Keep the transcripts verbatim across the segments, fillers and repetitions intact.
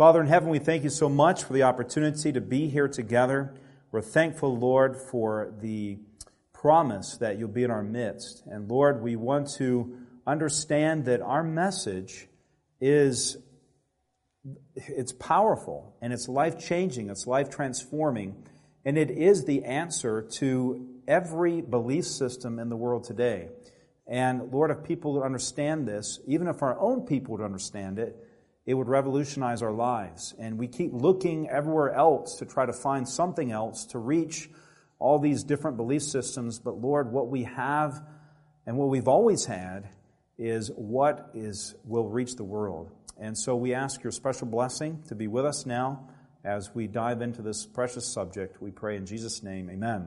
Father in heaven, we thank you so much for the opportunity to be here together. We're thankful, Lord, for the promise that you'll be in our midst. And Lord, we want to understand that our message is, it's powerful and it's life-changing, it's life-transforming, and it is the answer to every belief system in the world today. And Lord, if people would understand this, even if our own people would understand it, it would revolutionize our lives. And we keep looking everywhere else to try to find something else to reach all these different belief systems. But Lord, what we have and what we've always had is what is will reach the world. And so we ask your special blessing to be with us now as we dive into this precious subject. We pray in Jesus' name, amen.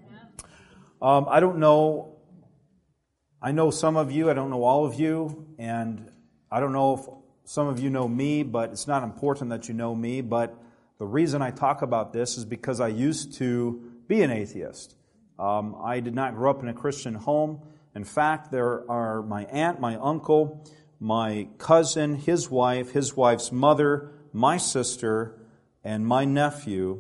Um, I don't know, I know some of you, I don't know all of you, and I don't know if some of you know me, but it's not important that you know me. But the reason I talk about this is because I used to be an atheist. Um, I did not grow up in a Christian home. In fact, there are my aunt, my uncle, my cousin, his wife, his wife's mother, my sister, and my nephew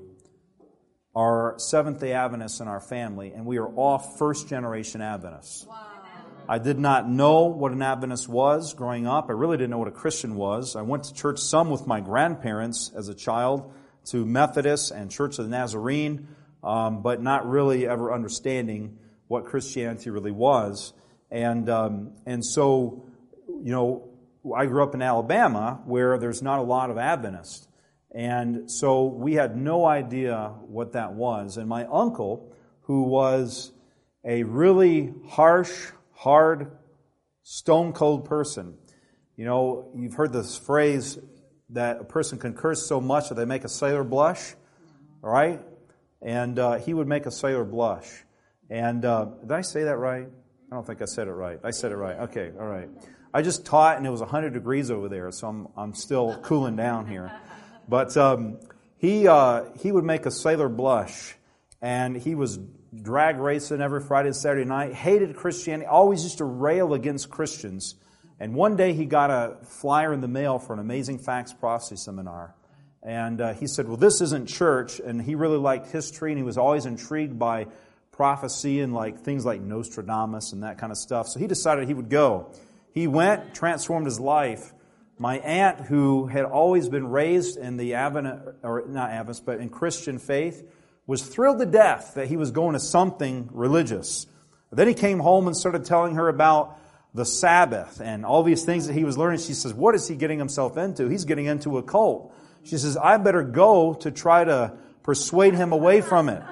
are Seventh-day Adventists in our family, and we are all first-generation Adventists. Wow. I did not know what an Adventist was growing up. I really didn't know what a Christian was. I went to church some with my grandparents as a child, to Methodist and Church of the Nazarene, um, but not really ever understanding what Christianity really was. And um, and so, you know, I grew up in Alabama where there's not a lot of Adventists. And so we had no idea what that was. And my uncle, who was a really harsh, hard, stone-cold person. You know, you've heard this phrase that a person can curse so much that they make a sailor blush, all right? And uh, he would make a sailor blush. And uh, did I say that right? I don't think I said it right. I said it right. Okay, all right. I just taught, and it was one hundred degrees over there, so I'm I'm still cooling down here. But um, he uh, he would make a sailor blush, and he was drag racing every Friday and Saturday night, hated Christianity, always used to rail against Christians. And one day he got a flyer in the mail for an Amazing Facts Prophecy Seminar. And uh, he said, well, this isn't church. And he really liked history, and he was always intrigued by prophecy and like things like Nostradamus and that kind of stuff. So he decided he would go. He went, transformed his life. My aunt, who had always been raised in the Advent, or not Adventist, but in Christian faith, was thrilled to death that he was going to something religious. Then he came home and started telling her about the Sabbath and all these things that he was learning. She says, what is he getting himself into? He's getting into a cult. She says, I better go to try to persuade him away from it.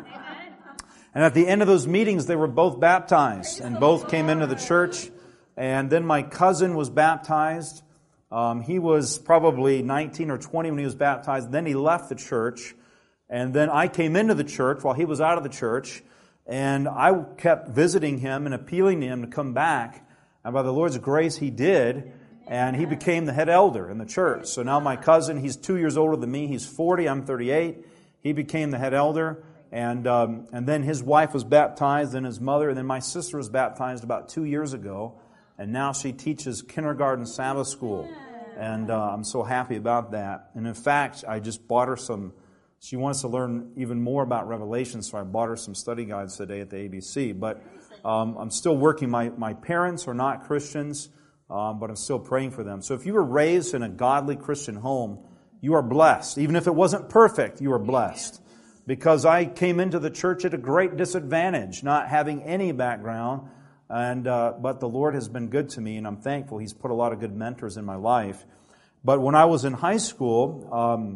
And at the end of those meetings, they were both baptized and both came into the church. And then my cousin was baptized. Um, he was probably nineteen or twenty when he was baptized. Then he left the church. And then I came into the church while he was out of the church, and I kept visiting him and appealing to him to come back. And by the Lord's grace, he did, and he became the head elder in the church. So now my cousin, he's two years older than me. He's forty, I'm thirty-eight. He became the head elder, and um, and then his wife was baptized, and his mother, and then my sister was baptized about two years ago, and now she teaches kindergarten Sabbath school. And uh, I'm so happy about that. And in fact, I just bought her some. She wants to learn even more about Revelation, so I bought her some study guides today at the A B C. But um, I'm still working. My, my parents are not Christians, um, but I'm still praying for them. So if you were raised in a godly Christian home, you are blessed. Even if it wasn't perfect, you are blessed. Because I came into the church at a great disadvantage, not having any background. And uh, but the Lord has been good to me, and I'm thankful. He's put a lot of good mentors in my life. But when I was in high school, um,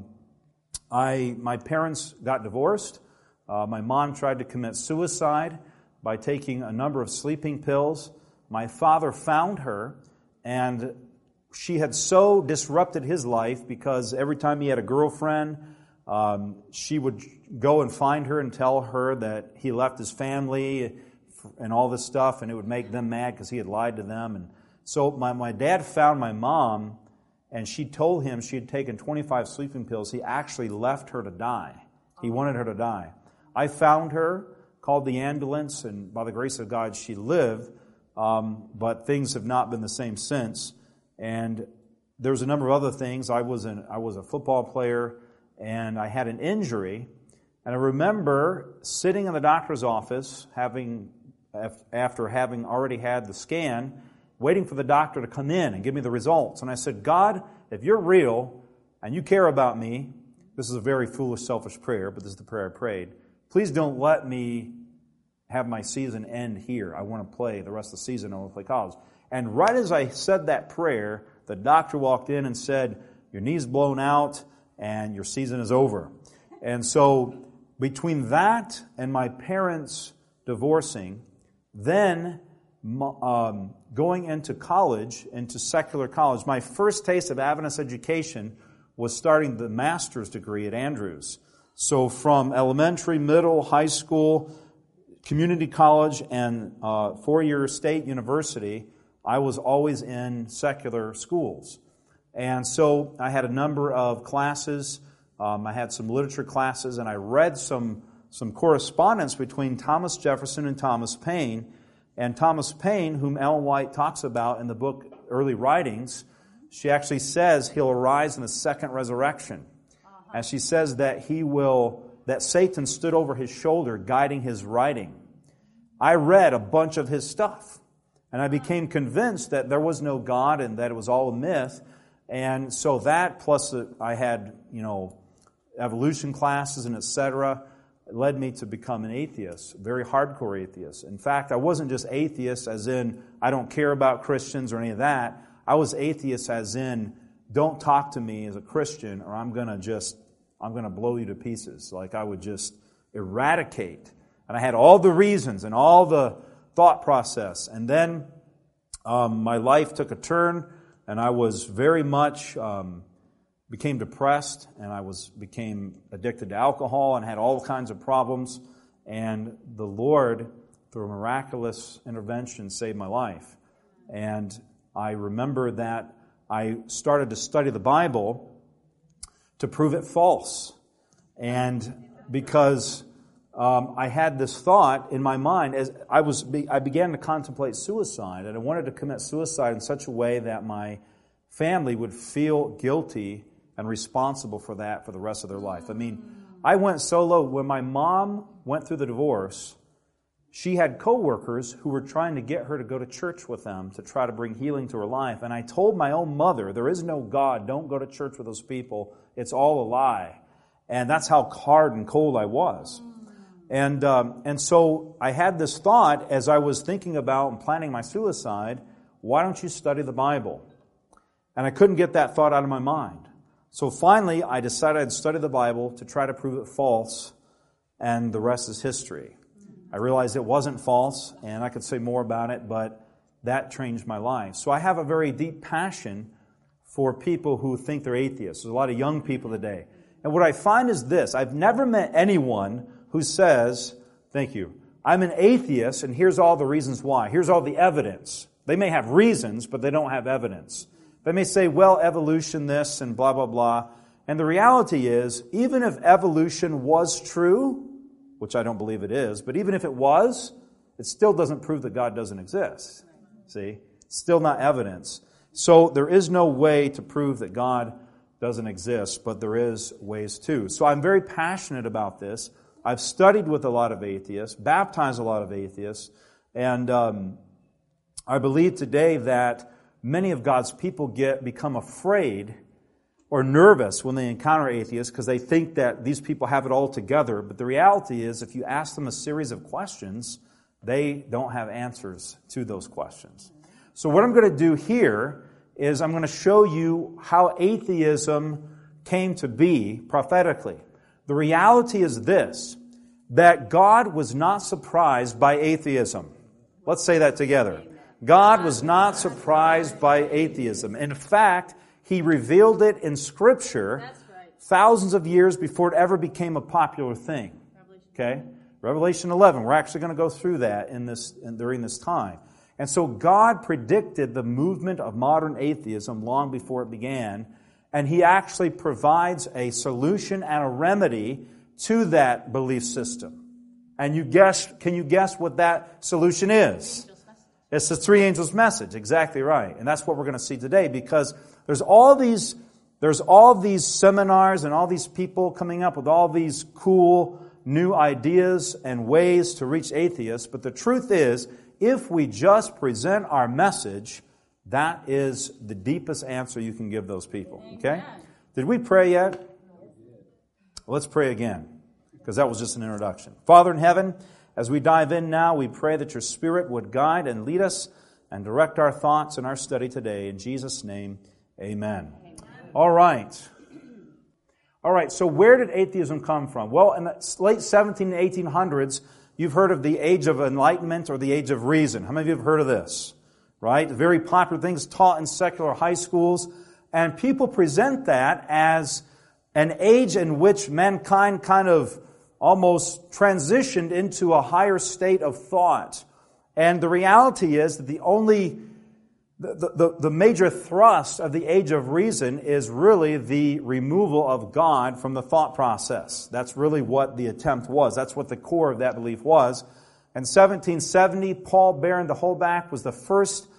I my parents got divorced. Uh, my mom tried to commit suicide by taking a number of sleeping pills. My father found her, and she had so disrupted his life because every time he had a girlfriend, um, she would go and find her and tell her that he left his family and all this stuff, and it would make them mad because he had lied to them. And so my, my dad found my mom, and she told him she had taken twenty-five sleeping pills. He actually left her to die. He wanted her to die. I found her, called the ambulance, and by the grace of God, she lived. Um, but things have not been the same since. And there was a number of other things. I was an, I was a football player, and I had an injury. And I remember sitting in the doctor's office, having after having already had the scan, waiting for the doctor to come in and give me the results. And I said, God, if you're real and you care about me, this is a very foolish, selfish prayer, but this is the prayer I prayed. Please don't let me have my season end here. I want to play the rest of the season. I want to play college. And right as I said that prayer, the doctor walked in and said, your knee's blown out and your season is over. And so between that and my parents divorcing, then um, going into college, into secular college, my first taste of Adventist education was starting the master's degree at Andrews. So from elementary, middle, high school, community college, and uh, four-year state university, I was always in secular schools. And so I had a number of classes. Um, I had some literature classes, and I read some, some correspondence between Thomas Jefferson and Thomas Paine. And Thomas Paine, whom Ellen White talks about in the book Early Writings, she actually says he'll arise in the second resurrection. And she says that he will, that Satan stood over his shoulder guiding his writing. I read a bunch of his stuff, and I became convinced that there was no God and that it was all a myth. And so that, plus I had, you know, evolution classes and et cetera, led me to become an atheist, a very hardcore atheist. In fact, I wasn't just atheist as in I don't care about Christians or any of that. I was atheist as in don't talk to me as a Christian or I'm going to just, I'm going to blow you to pieces. Like I would just eradicate. And I had all the reasons and all the thought process. And then um, my life took a turn and I was very much, um, became depressed and I was became addicted to alcohol and had all kinds of problems. And the Lord, through a miraculous intervention, saved my life. And I remember that I started to study the Bible to prove it false. And because um, I had this thought in my mind, as I was, I began to contemplate suicide, and I wanted to commit suicide in such a way that my family would feel guilty and responsible for that for the rest of their life. I mean, I went so low. When my mom went through the divorce, she had coworkers who were trying to get her to go to church with them to try to bring healing to her life. And I told my own mother, there is no God. Don't go to church with those people. It's all a lie. And that's how hard and cold I was. And um, and so I had this thought as I was thinking about and planning my suicide, why don't you study the Bible? And I couldn't get that thought out of my mind. So finally, I decided I'd study the Bible to try to prove it false, and the rest is history. I realized it wasn't false, and I could say more about it, but that changed my life. So I have a very deep passion for people who think they're atheists. There's a lot of young people today. And what I find is this. I've never met anyone who says, thank you, I'm an atheist, and here's all the reasons why. Here's all the evidence. They may have reasons, but they don't have evidence. They may say, well, evolution this and blah, blah, blah. And the reality is, even if evolution was true, which I don't believe it is, but even if it was, it still doesn't prove that God doesn't exist. See? It's still not evidence. So there is no way to prove that God doesn't exist, but there is ways to. So I'm very passionate about this. I've studied with a lot of atheists, baptized a lot of atheists, and um, I believe today that many of God's people get become afraid or nervous when they encounter atheists because they think that these people have it all together. But the reality is, if you ask them a series of questions, they don't have answers to those questions. So what I'm going to do here is I'm going to show you how atheism came to be prophetically. The reality is this, that God was not surprised by atheism. Let's say that together. God was not surprised by atheism. In fact, He revealed it in Scripture thousands of years before it ever became a popular thing. Okay? Revelation eleven. We're actually going to go through that in this in, during this time. And so God predicted the movement of modern atheism long before it began, and He actually provides a solution and a remedy to that belief system. And you guess, can you guess what that solution is? It's the three angels' message. Exactly right. And that's what we're going to see today, because There's all these, there's all these seminars and all these people coming up with all these cool new ideas and ways to reach atheists. But the truth is, if we just present our message, that is the deepest answer you can give those people. Okay? Did we pray yet? Well, let's pray again, because that was just an introduction. Father in heaven, as we dive in now, we pray that your Spirit would guide and lead us and direct our thoughts in our study today. In Jesus' name, amen. Amen. All right. All right, so where did atheism come from? Well, in the late seventeen and eighteen hundreds, you've heard of the Age of Enlightenment or the Age of Reason. How many of you have heard of this? Right? Very popular things taught in secular high schools. And people present that as an age in which mankind kind of almost transitioned into a higher state of thought. And the reality is that the only, the, the, the major thrust of the Age of Reason is really the removal of God from the thought process. That's really what the attempt was. That's what the core of that belief was. In seventeen seventy, Paul Baron de Holbach was the first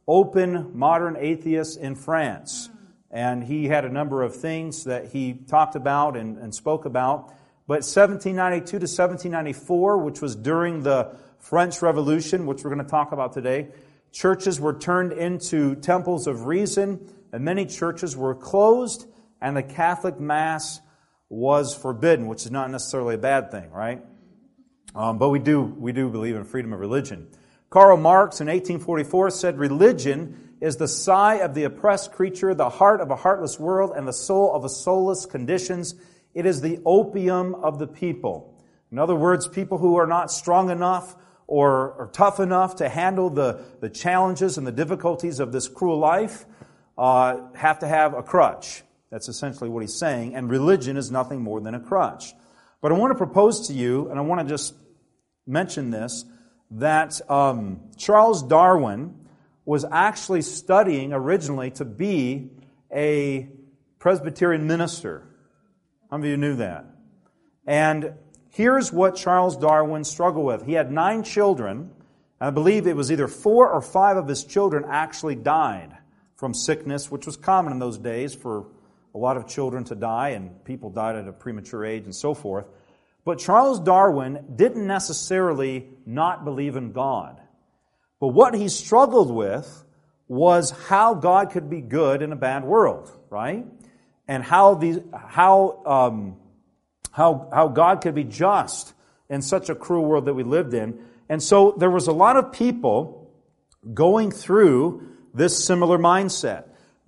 open modern atheist in France. And he had a number of things that he talked about and, and spoke about. But seventeen ninety-two to seventeen ninety-four, which was during the French Revolution, which we're going to talk about today, churches were turned into temples of reason, and many churches were closed, and the Catholic Mass was forbidden, which is not necessarily a bad thing, right? Um, but we do we do believe in freedom of religion. Karl Marx in eighteen forty-four said, "Religion is the sigh of the oppressed creature, the heart of a heartless world, and the soul of a soulless conditions. It is the opium of the people." In other words, people who are not strong enough or, or tough enough to handle the, the challenges and the difficulties of this cruel life uh, have to have a crutch. That's essentially what he's saying. And religion is nothing more than a crutch. But I want to propose to you, and I want to just mention this, that um, Charles Darwin was actually studying originally to be a Presbyterian minister. How many of you knew that? And here's what Charles Darwin struggled with. He had nine children, and I believe it was either four or five of his children actually died from sickness, which was common in those days for a lot of children to die, and people died at a premature age and so forth. But Charles Darwin didn't necessarily not believe in God. But what he struggled with was how God could be good in a bad world, right? And how the how um, how how God could be just in such a cruel world that we lived in. And so there was a lot of people going through this similar mindset.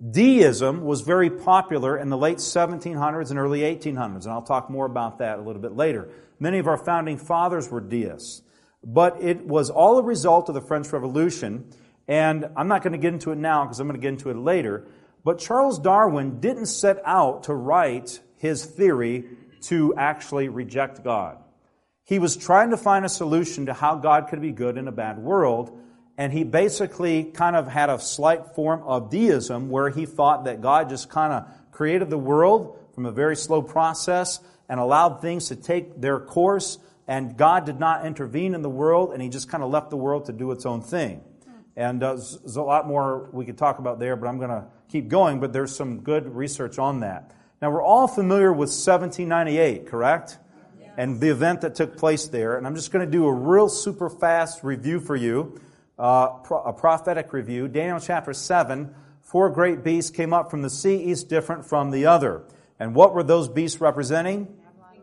Deism was very popular in the late seventeen hundreds and early eighteen hundreds, and I'll talk more about that a little bit later. Many of our founding fathers were deists. But it was all a result of the French Revolution, and I'm not going to get into it now because I'm going to get into it later. But Charles Darwin didn't set out to write his theory to actually reject God. He was trying to find a solution to how God could be good in a bad world, and he basically kind of had a slight form of deism where he thought that God just kind of created the world from a very slow process and allowed things to take their course, and God did not intervene in the world, and He just kind of left the world to do its own thing. And uh, there's a lot more we could talk about there, but I'm going to keep going, but there's some good research on that. Now, we're all familiar with seventeen ninety-eight, correct? Yeah. And the event that took place there. And I'm just going to do a real super fast review for you, uh, pro- a prophetic review. Daniel chapter seven, four great beasts came up from the sea, each different from the other. And what were those beasts representing?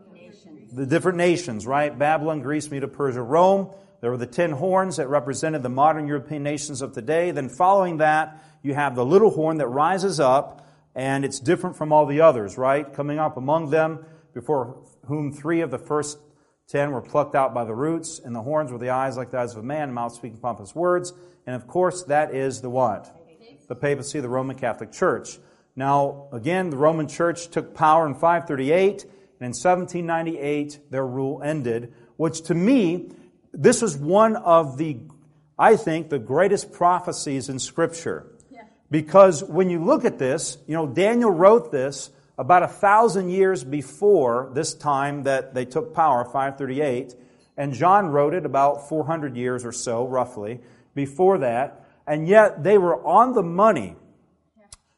The different nations, right? Babylon, Greece, Medo, Persia, Rome. There were the ten horns that represented the modern European nations of today. Then following that, you have the little horn that rises up, and it's different from all the others, right? Coming up among them, before whom three of the first ten were plucked out by the roots, and the horns were the eyes like the eyes of a man, mouth speaking pompous words. And of course, that is the what? The papacy, the Roman Catholic Church. Now, again, the Roman Church took power in five thirty-eight, and in seventeen ninety-eight, their rule ended, which to me, this is one of the, I think, the greatest prophecies in Scripture. Yeah. Because when you look at this, you know, Daniel wrote this about a thousand years before this time that they took power, five thirty-eight, and John wrote it about four hundred years or so, roughly, before that, and yet they were on the money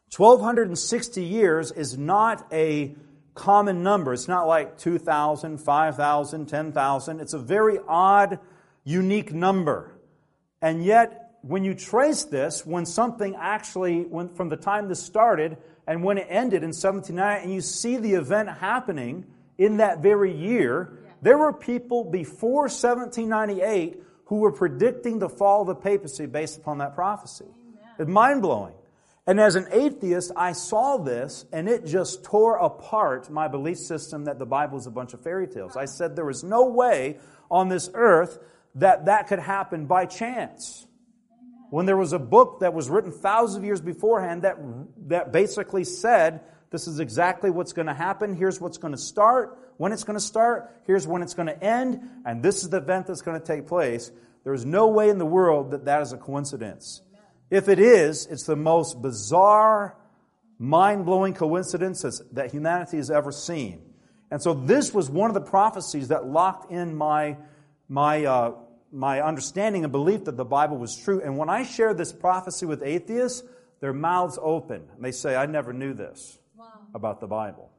twelve sixty years is not a common number. It's not like two thousand, five thousand, ten thousand. It's a very odd, unique number. And yet, when you trace this, when something actually, when, from the time this started and when it ended in seventeen ninety, and you see the event happening in that very year, yeah. There were people before seventeen ninety-eight who were predicting the fall of the papacy based upon that prophecy. Amen. It's mind-blowing. And as an atheist, I saw this, and it just tore apart my belief system that the Bible is a bunch of fairy tales. I said there was no way on this earth that that could happen by chance. When there was a book that was written thousands of years beforehand that, that basically said, this is exactly what's going to happen, here's what's going to start, when it's going to start, here's when it's going to end, and this is the event that's going to take place. There's no way in the world that that is a coincidence. If it is, it's the most bizarre, mind-blowing coincidence that humanity has ever seen. And so this was one of the prophecies that locked in my, my, uh, my understanding and belief that the Bible was true. And when I share this prophecy with atheists, their mouths open. And they say, I never knew this wow. about the Bible.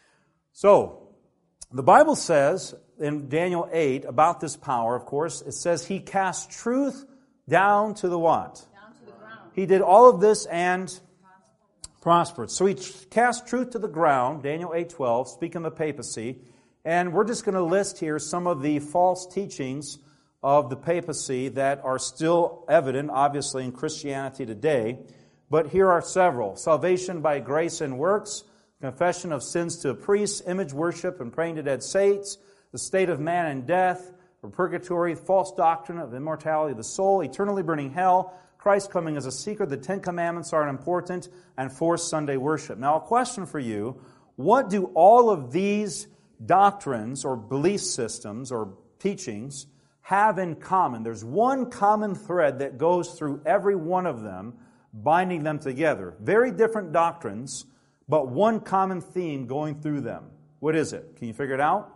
So, the Bible says in Daniel eight about this power, of course, it says he cast truth down to the what? He did all of this and prospered. So he cast truth to the ground, Daniel eight twelve, speaking of the papacy. And we're just going to list here some of the false teachings of the papacy that are still evident, obviously, in Christianity today. But here are several. Salvation by grace and works, confession of sins to a priest, image worship and praying to dead saints, the state of man and death, purgatory, false doctrine of immortality of the soul, eternally burning hell, Christ coming as a secret, the Ten Commandments are important, and forced Sunday worship. Now, a question for you. What do all of these doctrines or belief systems or teachings have in common? There's one common thread that goes through every one of them, binding them together. Very different doctrines, but one common theme going through them. What is it? Can you figure it out?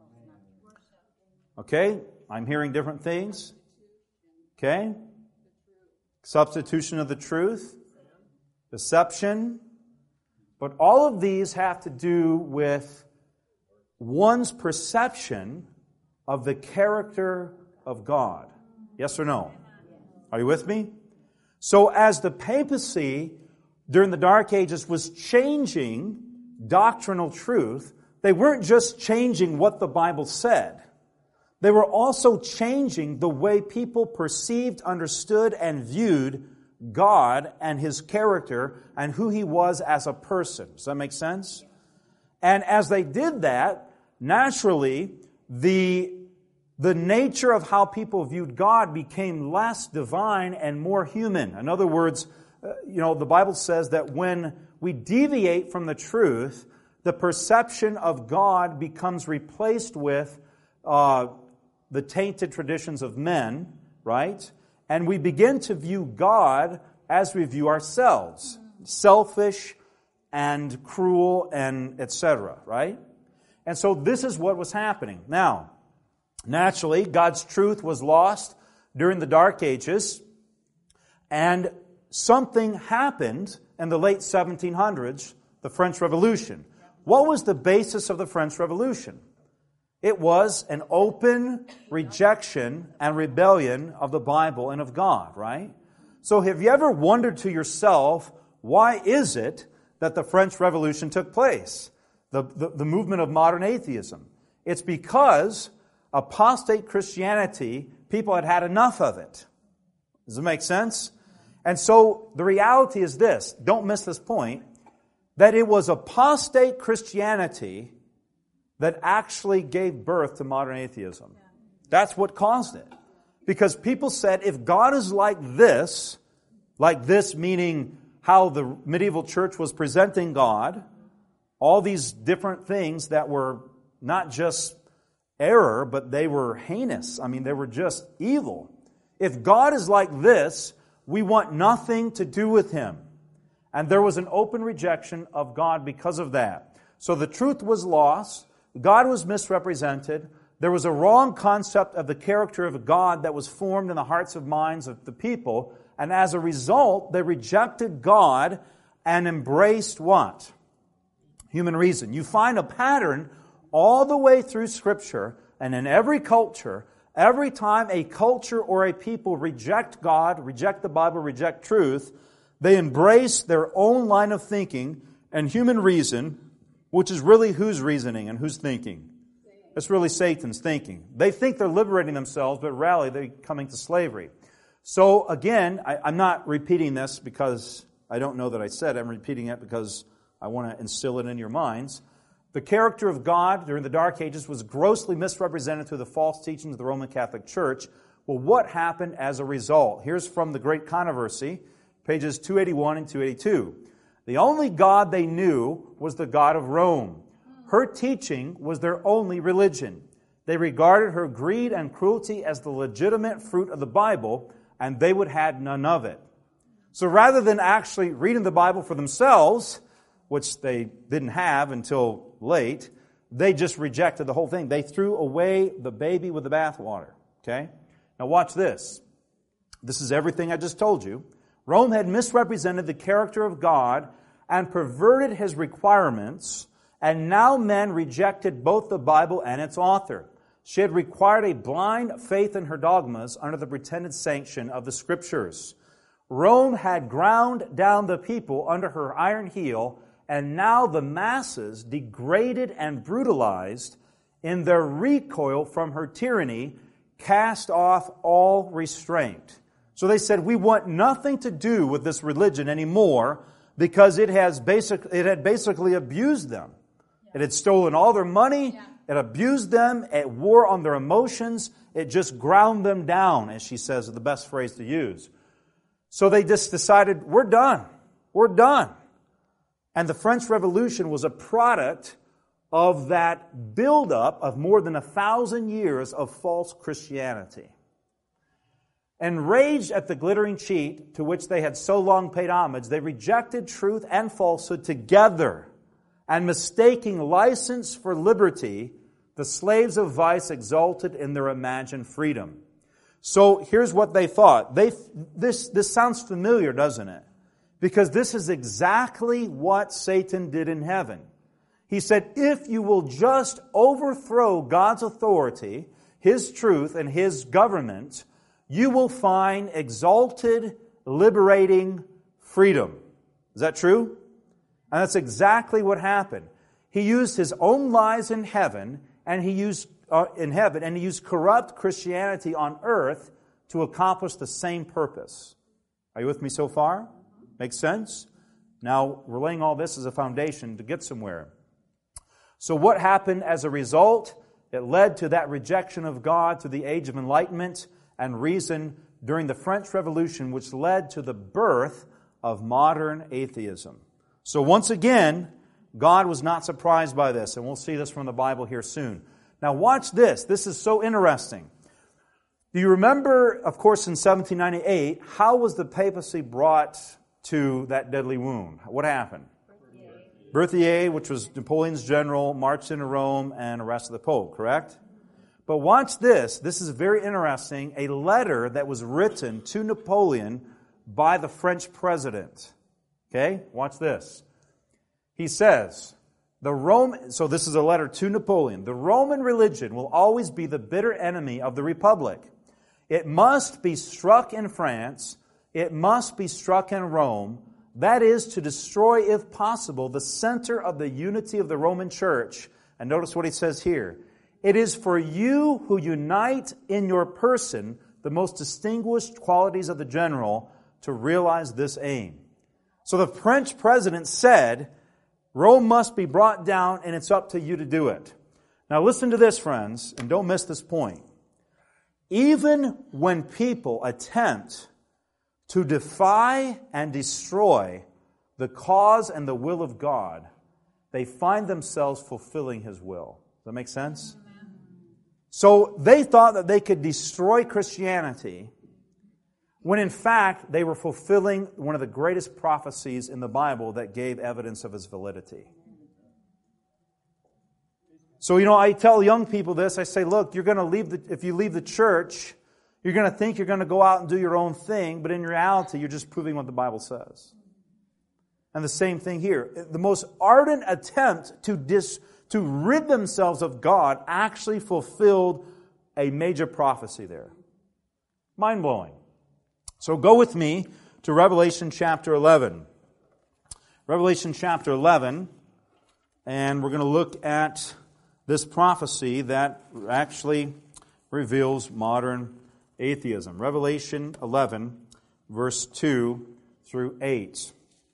Okay, I'm hearing different things. Okay. Substitution of the truth, deception. But all of these have to do with one's perception of the character of God. Yes or no? Are you with me? So as the papacy during the Dark Ages was changing doctrinal truth, they weren't just changing what the Bible said. They were also changing the way people perceived, understood, and viewed God and His character and who He was as a person. Does that make sense? And as they did that, naturally, the, the nature of how people viewed God became less divine and more human. In other words, you know, the Bible says that when we deviate from the truth, the perception of God becomes replaced with uh, the tainted traditions of men, right? And we begin to view God as we view ourselves. Selfish and cruel and et cetera, right? And so this is what was happening. Now, naturally, God's truth was lost during the Dark Ages, and something happened in the late seventeen hundreds, the French Revolution. What was the basis of the French Revolution? It was an open rejection and rebellion of the Bible and of God, right? So have you ever wondered to yourself, why is it that the French Revolution took place? The, the, the movement of modern atheism. It's because apostate Christianity, people had had enough of it. Does it make sense? And so the reality is this, don't miss this point, that it was apostate Christianity that actually gave birth to modern atheism. That's what caused it. Because people said, if God is like this, like this meaning how the medieval church was presenting God, all these different things that were not just error, but they were heinous. I mean, they were just evil. If God is like this, we want nothing to do with Him. And there was an open rejection of God because of that. So the truth was lost. God was misrepresented. There was a wrong concept of the character of God that was formed in the hearts and minds of the people. And as a result, they rejected God and embraced what? Human reason. You find a pattern all the way through Scripture, and in every culture, every time a culture or a people reject God, reject the Bible, reject truth, they embrace their own line of thinking and human reason, which is really who's reasoning and who's thinking? It's really Satan's thinking. They think they're liberating themselves, but really they're coming to slavery. So again, I, I'm not repeating this because I don't know that I said it. I'm repeating it because I want to instill it in your minds. The character of God during the Dark Ages was grossly misrepresented through the false teachings of the Roman Catholic Church. Well, what happened as a result? Here's from The Great Controversy, pages two eighty-one and two eighty-two. The only God they knew was the God of Rome. Her teaching was their only religion. They regarded her greed and cruelty as the legitimate fruit of the Bible, and they would have none of it. So rather than actually reading the Bible for themselves, which they didn't have until late, they just rejected the whole thing. They threw away the baby with the bathwater. Okay? Now watch this. This is everything I just told you. Rome had misrepresented the character of God and perverted His requirements, and now men rejected both the Bible and its author. She had required a blind faith in her dogmas under the pretended sanction of the Scriptures. Rome had ground down the people under her iron heel, and now the masses, degraded and brutalized in their recoil from her tyranny, cast off all restraint. So they said, we want nothing to do with this religion anymore because it has basic, it had basically abused them. Yeah. It had stolen all their money. Yeah. It abused them. It wore on their emotions. It just ground them down, as she says, is the best phrase to use. So they just decided, we're done. We're done. And the French Revolution was a product of that buildup of more than a thousand years of false Christianity. Enraged at the glittering cheat to which they had so long paid homage, they rejected truth and falsehood together, and mistaking license for liberty, the slaves of vice exulted in their imagined freedom. So here's what they thought. They this this sounds familiar, doesn't it? Because this is exactly what Satan did in heaven. He said, if you will just overthrow God's authority, His truth, and His government, you will find exalted, liberating freedom. Is that true? And that's exactly what happened. He used his own lies in heaven, and he used uh, in heaven, and he used corrupt Christianity on earth to accomplish the same purpose. Are you with me so far? Makes sense? Now, we're laying all this as a foundation to get somewhere. So what happened as a result? It led to that rejection of God, to the age of enlightenment and reason during the French Revolution, which led to the birth of modern atheism. So once again, God was not surprised by this, and we'll see this from the Bible here soon. Now watch this. This is so interesting. Do you remember, of course, in seventeen ninety-eight, how was the papacy brought to that deadly wound? What happened? Berthier, which was Napoleon's general, marched into Rome and arrested the Pope, correct? But watch this. This is very interesting. A letter that was written to Napoleon by the French president. Okay? Watch this. He says, the Rome, so this is a letter to Napoleon. The Roman religion will always be the bitter enemy of the Republic. It must be struck in France. It must be struck in Rome. That is to destroy, if possible, the center of the unity of the Roman Church. And notice what he says here. It is for you who unite in your person the most distinguished qualities of the general to realize this aim. So the French president said, Rome must be brought down and it's up to you to do it. Now listen to this, friends, and don't miss this point. Even when people attempt to defy and destroy the cause and the will of God, they find themselves fulfilling His will. Does that make sense? So they thought that they could destroy Christianity when in fact they were fulfilling one of the greatest prophecies in the Bible that gave evidence of its validity. So, you know, I tell young people this, I say, look, you're going to leave the, if you leave the church, you're going to think you're going to go out and do your own thing, but in reality, you're just proving what the Bible says. And the same thing here. The most ardent attempt to dis, to rid themselves of God actually fulfilled a major prophecy there. Mind-blowing. So go with me to Revelation chapter eleven. Revelation chapter eleven, and we're going to look at this prophecy that actually reveals modern atheism. Revelation eleven, verse two through eight.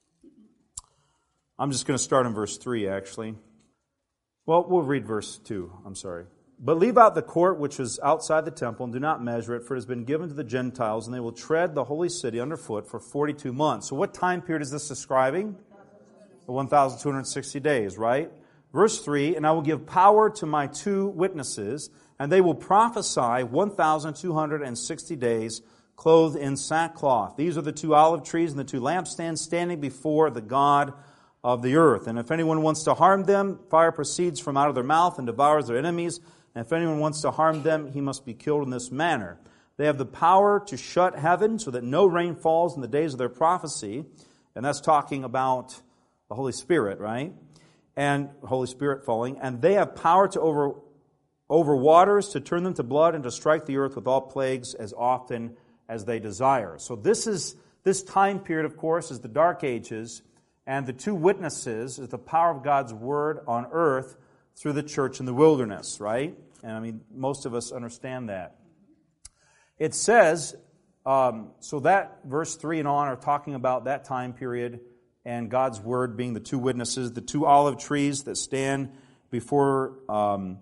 I'm just going to start in verse three, actually. Well, we'll read verse two. I'm sorry. But leave out the court which is outside the temple, and do not measure it, for it has been given to the Gentiles, and they will tread the holy city underfoot for forty-two months. So what time period is this describing? The one thousand two hundred sixty days, right? Verse three, and I will give power to my two witnesses, and they will prophesy one thousand two hundred sixty days, clothed in sackcloth. These are the two olive trees and the two lampstands standing before the God of the earth. And if anyone wants to harm them, fire proceeds from out of their mouth and devours their enemies. And if anyone wants to harm them, he must be killed in this manner. They have the power to shut heaven so that no rain falls in the days of their prophecy. And that's talking about the Holy Spirit, right? And Holy Spirit falling. And they have power to over, over waters, to turn them to blood, and to strike the earth with all plagues as often as they desire. So this is this time period, of course, is the Dark Ages. And the two witnesses is the power of God's Word on earth through the church in the wilderness, right? And I mean, most of us understand that. It says, um, so that verse three and on are talking about that time period and God's Word being the two witnesses, the two olive trees that stand before, um,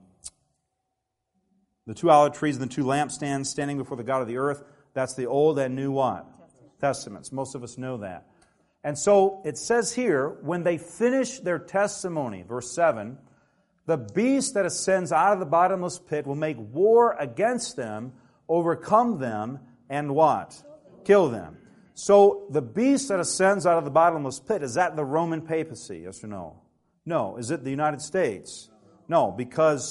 the two olive trees and the two lampstands standing before the God of the earth. That's the Old and New what? Testaments. Most of us know that. And so it says here, when they finish their testimony, verse seven, the beast that ascends out of the bottomless pit will make war against them, overcome them, and what? Kill them. So the beast that ascends out of the bottomless pit, is that the Roman papacy? Yes or no? No. Is it the United States? No, because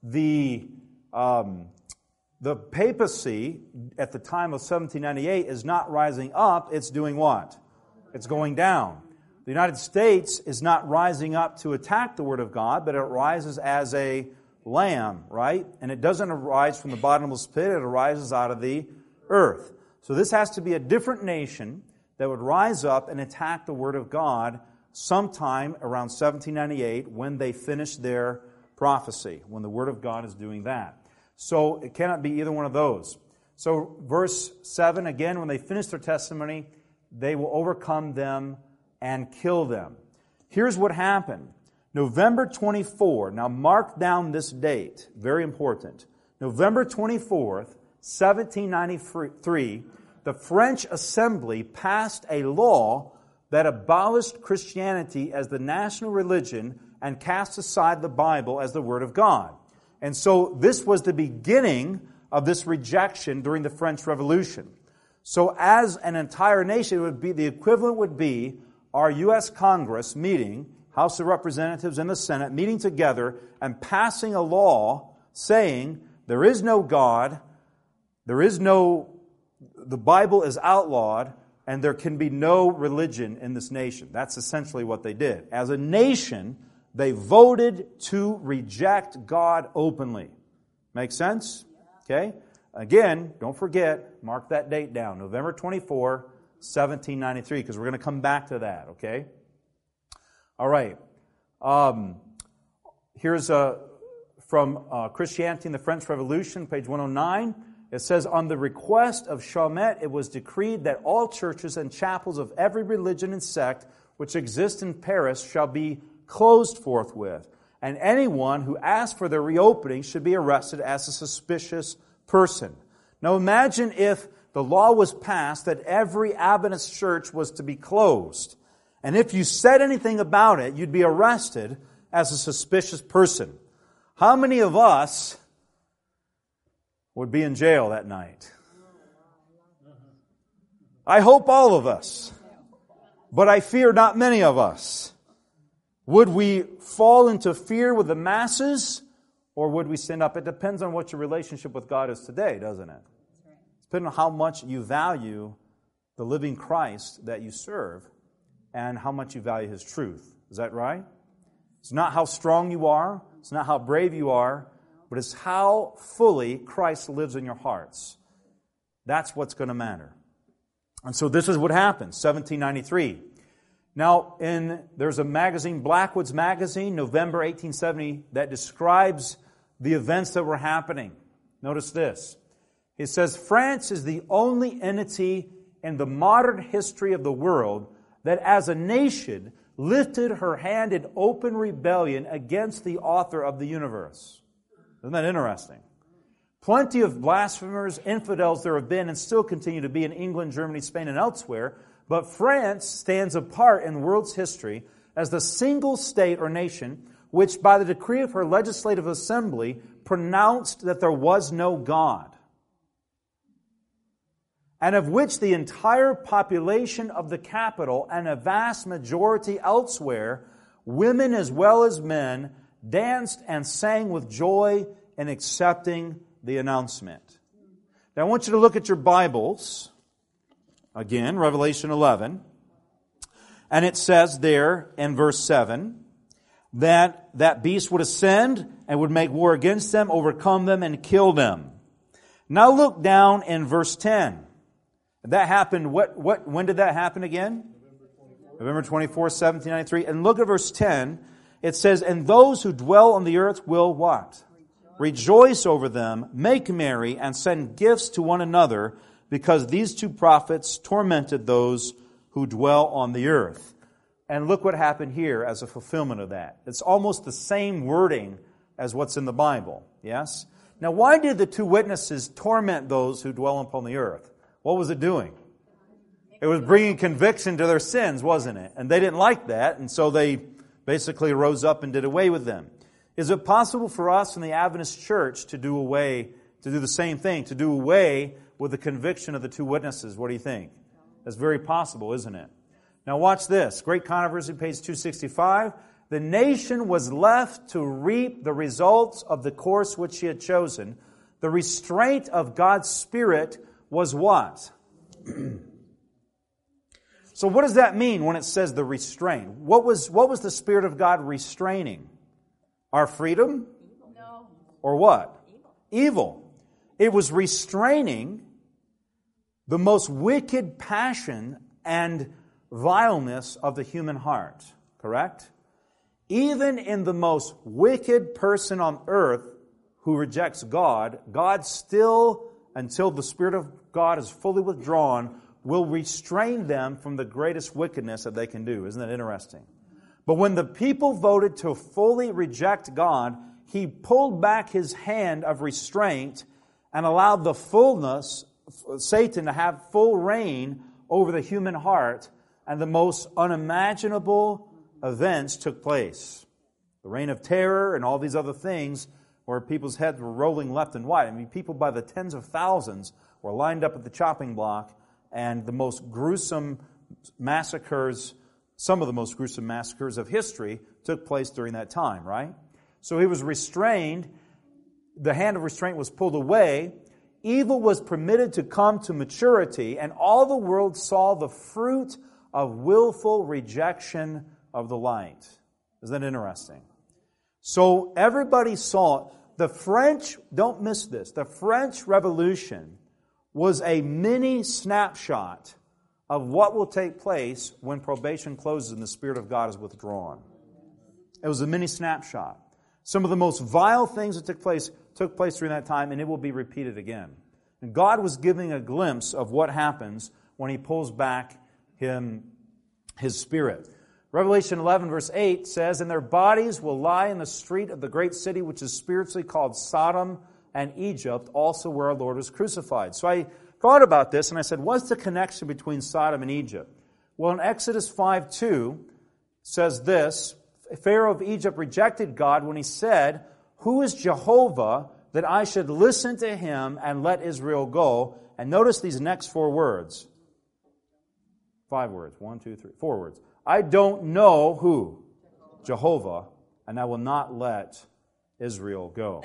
the um, the papacy at the time of seventeen ninety-eight is not rising up, it's doing what? It's going down. The United States is not rising up to attack the Word of God, but it rises as a lamb, right? And it doesn't arise from the bottomless pit, it arises out of the earth. So this has to be a different nation that would rise up and attack the Word of God sometime around seventeen ninety-eight when they finish their prophecy, when the Word of God is doing that. So it cannot be either one of those. So verse seven, again, when they finish their testimony, they will overcome them and kill them. Here's what happened. November twenty-fourth, now mark down this date, very important. November twenty-fourth, seventeen ninety-three, the French Assembly passed a law that abolished Christianity as the national religion and cast aside the Bible as the Word of God. And so this was the beginning of this rejection during the French Revolution. So as an entire nation, it would be the equivalent would be our U S Congress meeting, House of Representatives and the Senate meeting together and passing a law saying there is no God, there is no, the Bible is outlawed, and there can be no religion in this nation. That's essentially what they did. As a nation, they voted to reject God openly. Make sense? Okay? Again, don't forget, mark that date down, November twenty-fourth, seventeen ninety-three, because we're going to come back to that, okay? All right. Um, here's a, from uh, Christianity in the French Revolution, page one oh nine. It says, on the request of Chaumette, it was decreed that all churches and chapels of every religion and sect which exist in Paris shall be closed forthwith, and anyone who asks for their reopening should be arrested as a suspicious person. Now imagine if the law was passed that every Adventist church was to be closed. And if you said anything about it, you'd be arrested as a suspicious person. How many of us would be in jail that night? I hope all of us. But I fear not many of us. Would we fall into fear with the masses, or would we stand up? It depends on what your relationship with God is today, doesn't it? Depending on how much you value the living Christ that you serve and how much you value His truth. Is that right? It's not how strong you are. It's not how brave you are. But it's how fully Christ lives in your hearts. That's what's going to matter. And so this is what happened, seventeen ninety-three. Now, in there's a magazine, Blackwood's Magazine, November eighteen seventy, that describes the events that were happening. Notice this. It says, France is the only entity in the modern history of the world that as a nation lifted her hand in open rebellion against the author of the universe. Isn't that interesting? Plenty of blasphemers, infidels there have been and still continue to be in England, Germany, Spain, and elsewhere. But France stands apart in the world's history as the single state or nation which, by the decree of her legislative assembly, pronounced that there was no God, and of which the entire population of the capital and a vast majority elsewhere, women as well as men, danced and sang with joy in accepting the announcement. Now I want you to look at your Bibles. Again, Revelation eleven. And it says there in verse seven that that beast would ascend and would make war against them, overcome them, and kill them. Now look down in verse ten. That happened, what, what, when did that happen again? November twenty-fourth, seventeen ninety-three. And look at verse ten. It says, and those who dwell on the earth will what? Rejoice over them, make merry, and send gifts to one another, because these two prophets tormented those who dwell on the earth. And look what happened here as a fulfillment of that. It's almost the same wording as what's in the Bible. Yes? Now, why did the two witnesses torment those who dwell upon the earth? What was it doing? It was bringing conviction to their sins, wasn't it? And they didn't like that, and so they basically rose up and did away with them. Is it possible for us in the Adventist Church to do away, to do the same thing, to do away with the conviction of the two witnesses? What do you think? That's very possible, isn't it? Now watch this. Great Controversy, page two sixty-five. The nation was left to reap the results of the course which she had chosen. The restraint of God's Spirit was what? So what does that mean when it says the restraint? What was, what was the Spirit of God restraining? Our freedom? No. Or what? Evil. Evil. It was restraining the most wicked passion and vileness of the human heart. Correct? Even in the most wicked person on earth who rejects God, God still, until the Spirit of God is fully withdrawn, will restrain them from the greatest wickedness that they can do. Isn't that interesting? But when the people voted to fully reject God, He pulled back His hand of restraint and allowed the fullness, Satan, to have full reign over the human heart, and the most unimaginable events took place. The reign of terror and all these other things where people's heads were rolling left and right. I mean, people by the tens of thousands were lined up at the chopping block, and the most gruesome massacres, some of the most gruesome massacres of history took place during that time, right? So He was restrained. The hand of restraint was pulled away. Evil was permitted to come to maturity, and all the world saw the fruit of willful rejection of the light. Isn't that interesting? So everybody saw it. The French, don't miss this, the French Revolution was a mini snapshot of what will take place when probation closes and the Spirit of God is withdrawn. It was a mini snapshot. Some of the most vile things that took place took place during that time, and it will be repeated again. And God was giving a glimpse of what happens when He pulls back him, His Spirit. Revelation eleven verse eight says, and their bodies will lie in the street of the great city, which is spiritually called Sodom and Egypt, also where our Lord was crucified. So I thought about this, and I said, what's the connection between Sodom and Egypt? Well, in Exodus five two says this, Pharaoh of Egypt rejected God when he said, who is Jehovah that I should listen to Him and let Israel go? And notice these next four words. Five words. One, two, three. Four words. I don't know who? Jehovah, and I will not let Israel go.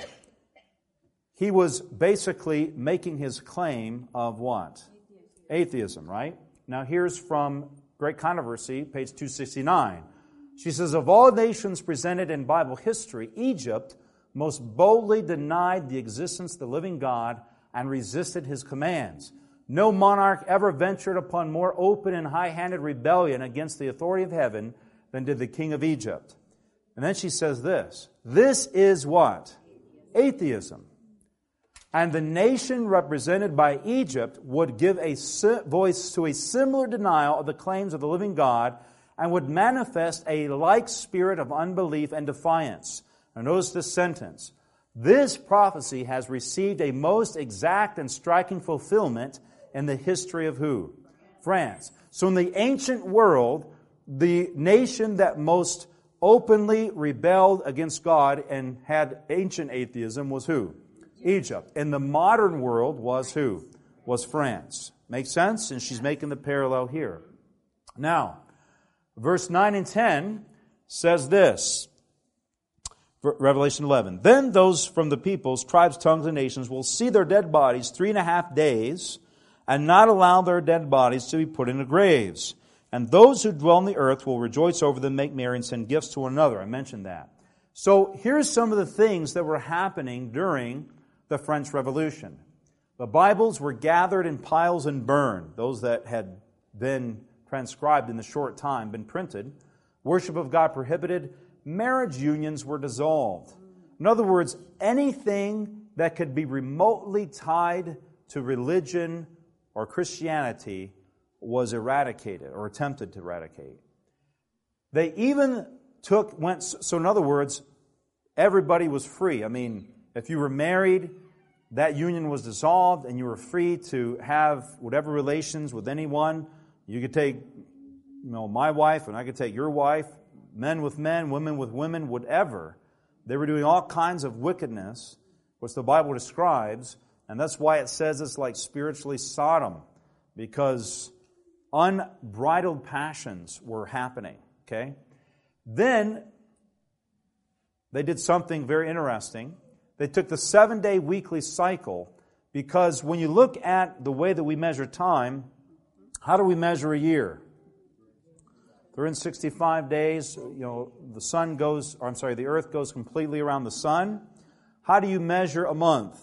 He was basically making his claim of what? Atheism, right? Now here's from Great Controversy, page two sixty-nine. She says, of all nations presented in Bible history, Egypt most boldly denied the existence of the living God and resisted His commands. No monarch ever ventured upon more open and high-handed rebellion against the authority of heaven than did the king of Egypt. And then she says this, this is what? Atheism. And the nation represented by Egypt would give a voice to a similar denial of the claims of the living God and would manifest a like spirit of unbelief and defiance. Now notice this sentence. This prophecy has received a most exact and striking fulfillment in the history of who? France. So in the ancient world, the nation that most openly rebelled against God and had ancient atheism was who? Egypt. In the modern world was who? Was France. Make sense? And she's making the parallel here. Now, verse nine and ten says this. Revelation eleven. Then those from the peoples, tribes, tongues, and nations will see their dead bodies three and a half days and not allow their dead bodies to be put into graves. And those who dwell on the earth will rejoice over them, make merry, and send gifts to one another. I mentioned that. So here's some of the things that were happening during the French Revolution. The Bibles were gathered in piles and burned. Those that had been transcribed in the short time, been printed. Worship of God prohibited. Marriage unions were dissolved. In other words, anything that could be remotely tied to religion or Christianity was eradicated or attempted to eradicate. They even took, went, so in other words, everybody was free. I mean, if you were married, that union was dissolved and you were free to have whatever relations with anyone. You could take, you know, my wife and I could take your wife, men with men, women with women, whatever. They were doing all kinds of wickedness, which the Bible describes, and that's why it says it's like spiritually Sodom, because unbridled passions were happening, okay? Then they did something very interesting. They took the seven-day weekly cycle, because when you look at the way that we measure time, how do we measure a year? three hundred sixty-five days, you know, the sun goes, or I'm sorry, the earth goes completely around the sun. How do you measure a month?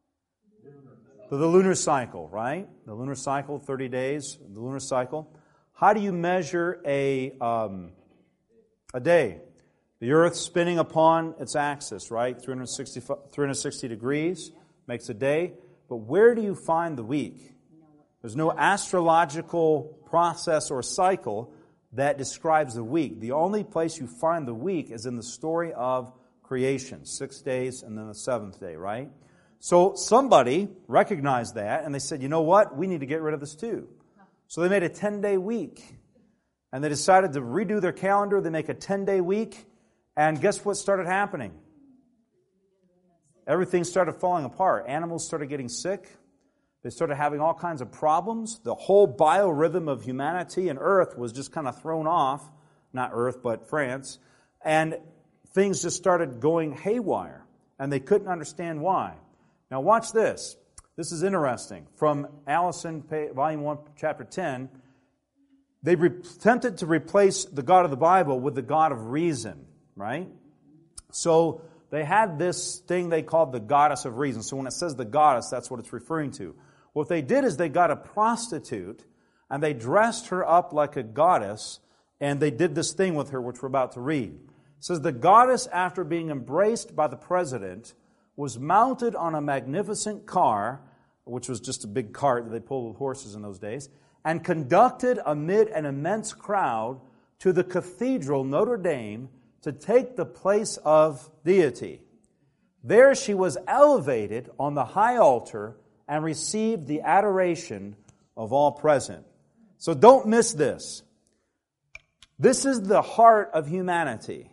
The, the lunar cycle, right? The lunar cycle, thirty days, the lunar cycle. How do you measure a um, a day? The earth spinning upon its axis, right? three hundred sixty, three hundred sixty degrees makes a day. But where do you find the week? There's no astrological process or cycle that describes the week. The only place you find the week is in the story of creation. Six days and then the seventh day, right? So somebody recognized that and they said, you know what? We need to get rid of this too. So they made a ten-day week. And they decided to redo their calendar. They make a ten-day week. And guess what started happening? Everything started falling apart. Animals started getting sick. They started having all kinds of problems. The whole biorhythm of humanity and Earth was just kind of thrown off. Not Earth, but France. And things just started going haywire. And they couldn't understand why. Now watch this. This is interesting. From Allison, Volume one, Chapter ten, they attempted to replace the God of the Bible with the God of reason, right? So they had this thing they called the goddess of reason. So when it says the goddess, that's what it's referring to. What they did is they got a prostitute and they dressed her up like a goddess and they did this thing with her, which we're about to read. It says the goddess, after being embraced by the president, was mounted on a magnificent car, which was just a big cart that they pulled with horses in those days, and conducted amid an immense crowd to the cathedral Notre Dame to take the place of deity. There she was elevated on the high altar and received the adoration of all present. So don't miss this. This is the heart of humanity.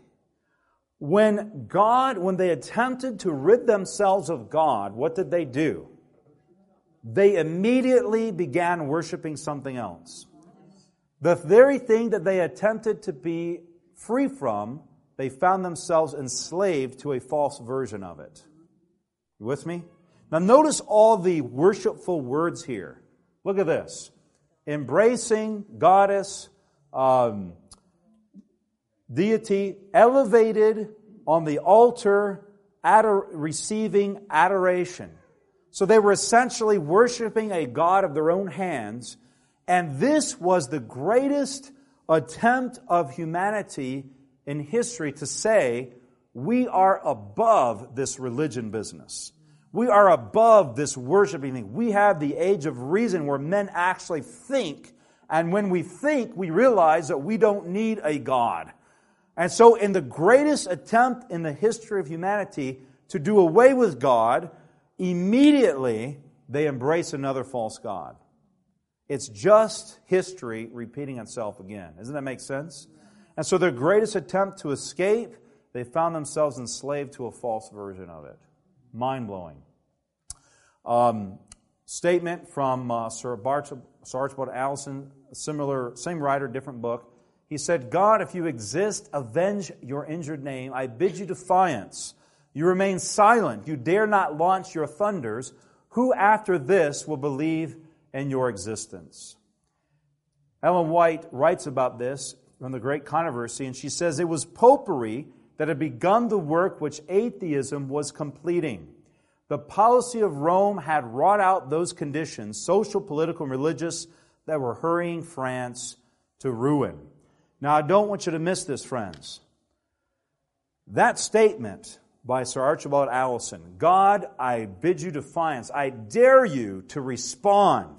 When God, when they attempted to rid themselves of God, what did they do? They immediately began worshiping something else. The very thing that they attempted to be free from, they found themselves enslaved to a false version of it. You with me? Now notice all the worshipful words here. Look at this. Embracing, goddess, um, deity elevated on the altar, ador- receiving adoration. So they were essentially worshiping a god of their own hands, and this was the greatest attempt of humanity in history to say, we are above this religion business. We are above this worshiping thing. We have the age of reason where men actually think, and when we think, we realize that we don't need a God. And so in the greatest attempt in the history of humanity to do away with God, immediately they embrace another false god. It's just history repeating itself again. Doesn't that make sense? And so their greatest attempt to escape, they found themselves enslaved to a false version of it. Mind-blowing. Um, statement from uh, Sir, Barch- Sir Archibald Allison, similar, same writer, different book. He said, God, if you exist, avenge your injured name. I bid you defiance. You remain silent. You dare not launch your thunders. Who after this will believe in your existence? Ellen White writes about this from the Great Controversy, and she says, it was popery that had begun the work which atheism was completing. The policy of Rome had wrought out those conditions, social, political, and religious, that were hurrying France to ruin. Now, I don't want you to miss this, friends. That statement by Sir Archibald Allison, God, I bid you defiance. I dare you to respond.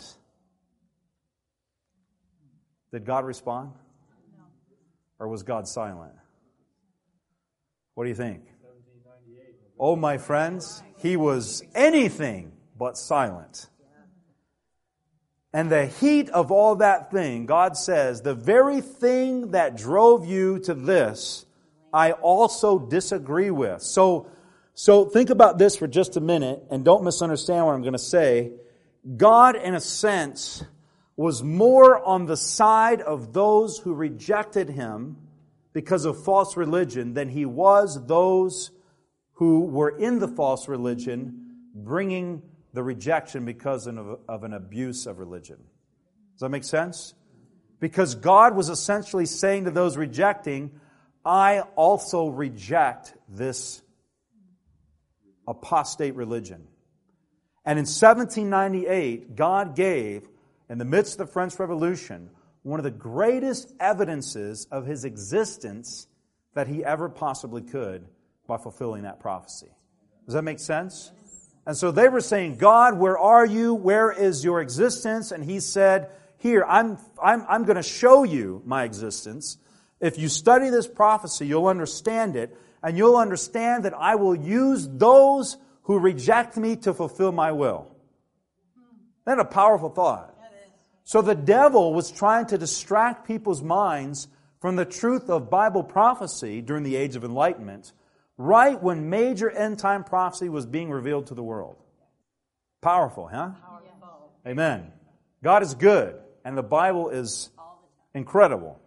Did God respond? No. Or was God silent? What do you think? Oh, my friends, he was anything but silent. And the heat of all that thing, God says, the very thing that drove you to this, I also disagree with. So, so think about this for just a minute, and don't misunderstand what I'm going to say. God, in a sense, was more on the side of those who rejected Him because of false religion than He was those who were in the false religion bringing the rejection because of, of an abuse of religion. Does that make sense? Because God was essentially saying to those rejecting, I also reject this apostate religion. And in seventeen ninety-eight, God gave, in the midst of the French Revolution, one of the greatest evidences of His existence that He ever possibly could by fulfilling that prophecy. Does that make sense? And so they were saying, God, where are you? Where is your existence? And He said, here, I'm, I'm, I'm going to show you my existence. If you study this prophecy, you'll understand it, and you'll understand that I will use those who reject me to fulfill my will. That's a powerful thought. So the devil was trying to distract people's minds from the truth of Bible prophecy during the Age of Enlightenment, right when major end-time prophecy was being revealed to the world. Powerful, huh? Powerful. Amen. God is good, and the Bible is incredible.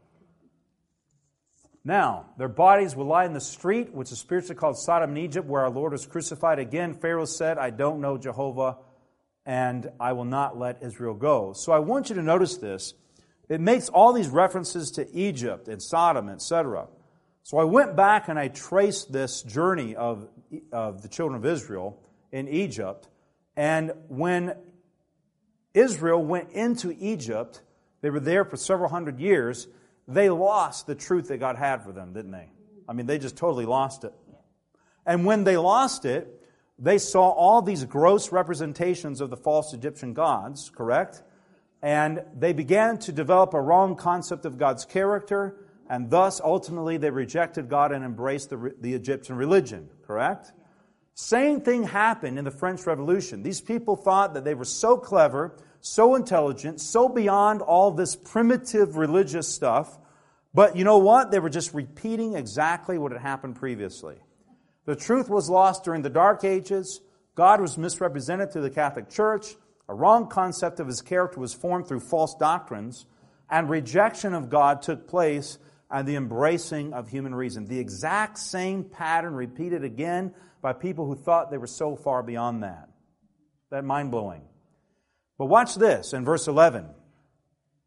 Now, their bodies will lie in the street, which is spiritually called Sodom and Egypt, where our Lord was crucified. Again, Pharaoh said, I don't know Jehovah, and I will not let Israel go. So I want you to notice this. It makes all these references to Egypt and Sodom, et cetera. So I went back and I traced this journey of, of the children of Israel in Egypt. And when Israel went into Egypt, they were there for several hundred years, they lost the truth that God had for them, didn't they? I mean, they just totally lost it. And when they lost it, they saw all these gross representations of the false Egyptian gods, correct? And they began to develop a wrong concept of God's character, and thus, ultimately, they rejected God and embraced the, the Egyptian religion, correct? Same thing happened in the French Revolution. These people thought that they were so clever, so intelligent, so beyond all this primitive religious stuff, but you know what? They were just repeating exactly what had happened previously. The truth was lost during the Dark Ages. God was misrepresented to the Catholic Church. A wrong concept of His character was formed through false doctrines, and rejection of God took place and the embracing of human reason. The exact same pattern repeated again by people who thought they were so far beyond that. That mind-blowing. But watch this in verse eleven.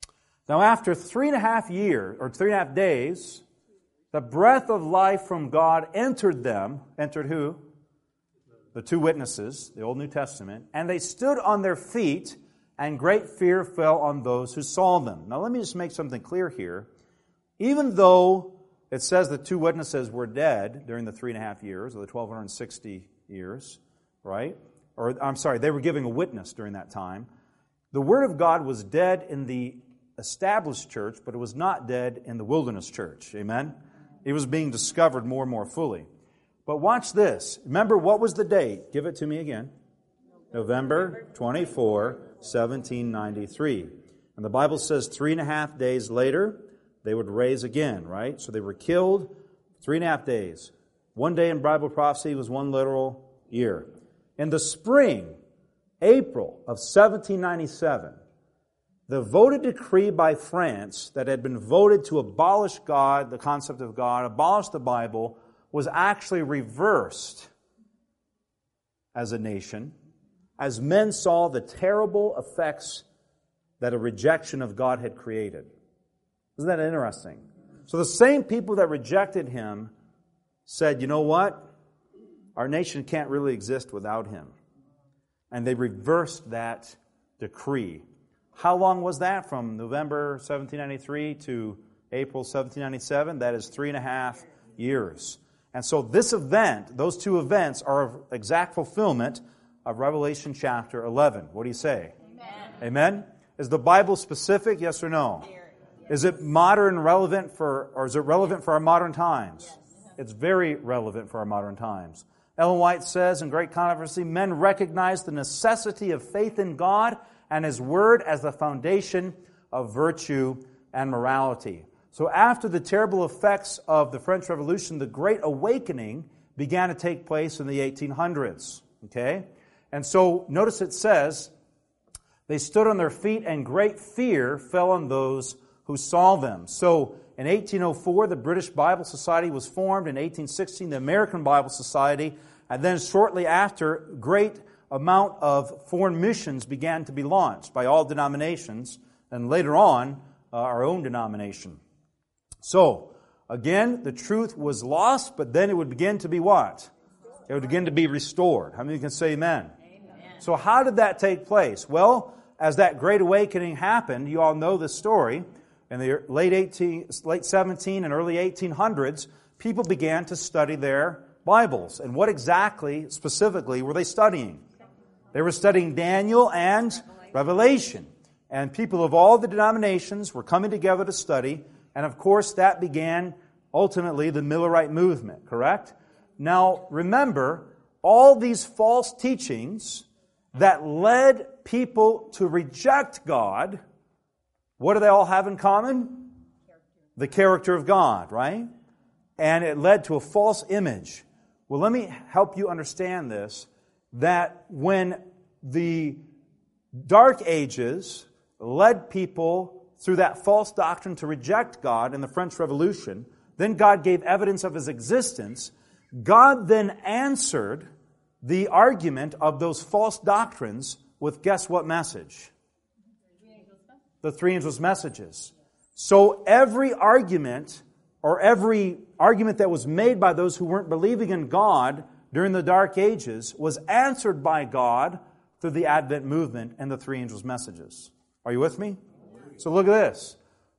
Now after three and a half years, or three and a half days, the breath of life from God entered them. Entered who? The two witnesses, the Old New Testament. And they stood on their feet, and great fear fell on those who saw them. Now let me just make something clear here. Even though it says the two witnesses were dead during the three and a half years, or the twelve sixty years, right? Or, I'm sorry, they were giving a witness during that time. The Word of God was dead in the established church, but it was not dead in the wilderness church. Amen? It was being discovered more and more fully. But watch this. Remember, what was the date? Give it to me again. November twenty-fourth, seventeen ninety-three. And the Bible says three and a half days later, they would raise again, right? So they were killed three and a half days. One day in Bible prophecy was one literal year. In the spring, April of seventeen ninety-seven, the voted decree by France that had been voted to abolish God, the concept of God, abolish the Bible, was actually reversed as a nation, as men saw the terrible effects that a rejection of God had created. Isn't that interesting? So the same people that rejected Him said, you know what? Our nation can't really exist without Him. And they reversed that decree. How long was that? From November seventeen ninety-three to April seventeen ninety-seven? That is three and a half years. And so this event, those two events, are of exact fulfillment of Revelation chapter eleven. What do you say? Amen. Amen? Is the Bible specific, yes or no? Is it modern relevant for, or is it relevant for our modern times? Yes. It's very relevant for our modern times. Ellen White says in Great Controversy, men recognize the necessity of faith in God and His Word as the foundation of virtue and morality. So after the terrible effects of the French Revolution, the Great Awakening began to take place in the eighteen hundreds. Okay? And so notice it says, they stood on their feet and great fear fell on those who saw them. So in eighteen oh four, the British Bible Society was formed. In eighteen sixteen, the American Bible Society. And then shortly after, great amount of foreign missions began to be launched by all denominations. And later on, uh, our own denomination. So, again, the truth was lost, but then it would begin to be what? It would begin to be restored. How many can say amen? Amen. So how did that take place? Well, as that Great Awakening happened, you all know this story. In the late eighteen, late seventeen and early eighteen hundreds, people began to study their Bibles. And what exactly, specifically, were they studying? They were studying Daniel and Revelation. And people of all the denominations were coming together to study. And of course, that began ultimately the Millerite movement, correct? Now, remember, all these false teachings that led people to reject God, what do they all have in common? The character of God, right? And it led to a false image. Well, let me help you understand this, that when the Dark Ages led people through that false doctrine to reject God in the French Revolution, then God gave evidence of His existence. God then answered the argument of those false doctrines with guess what message? The three angels' messages. So every argument, or every argument that was made by those who weren't believing in God during the Dark Ages was answered by God through the Advent movement and the three angels' messages. Are you with me? So look at this.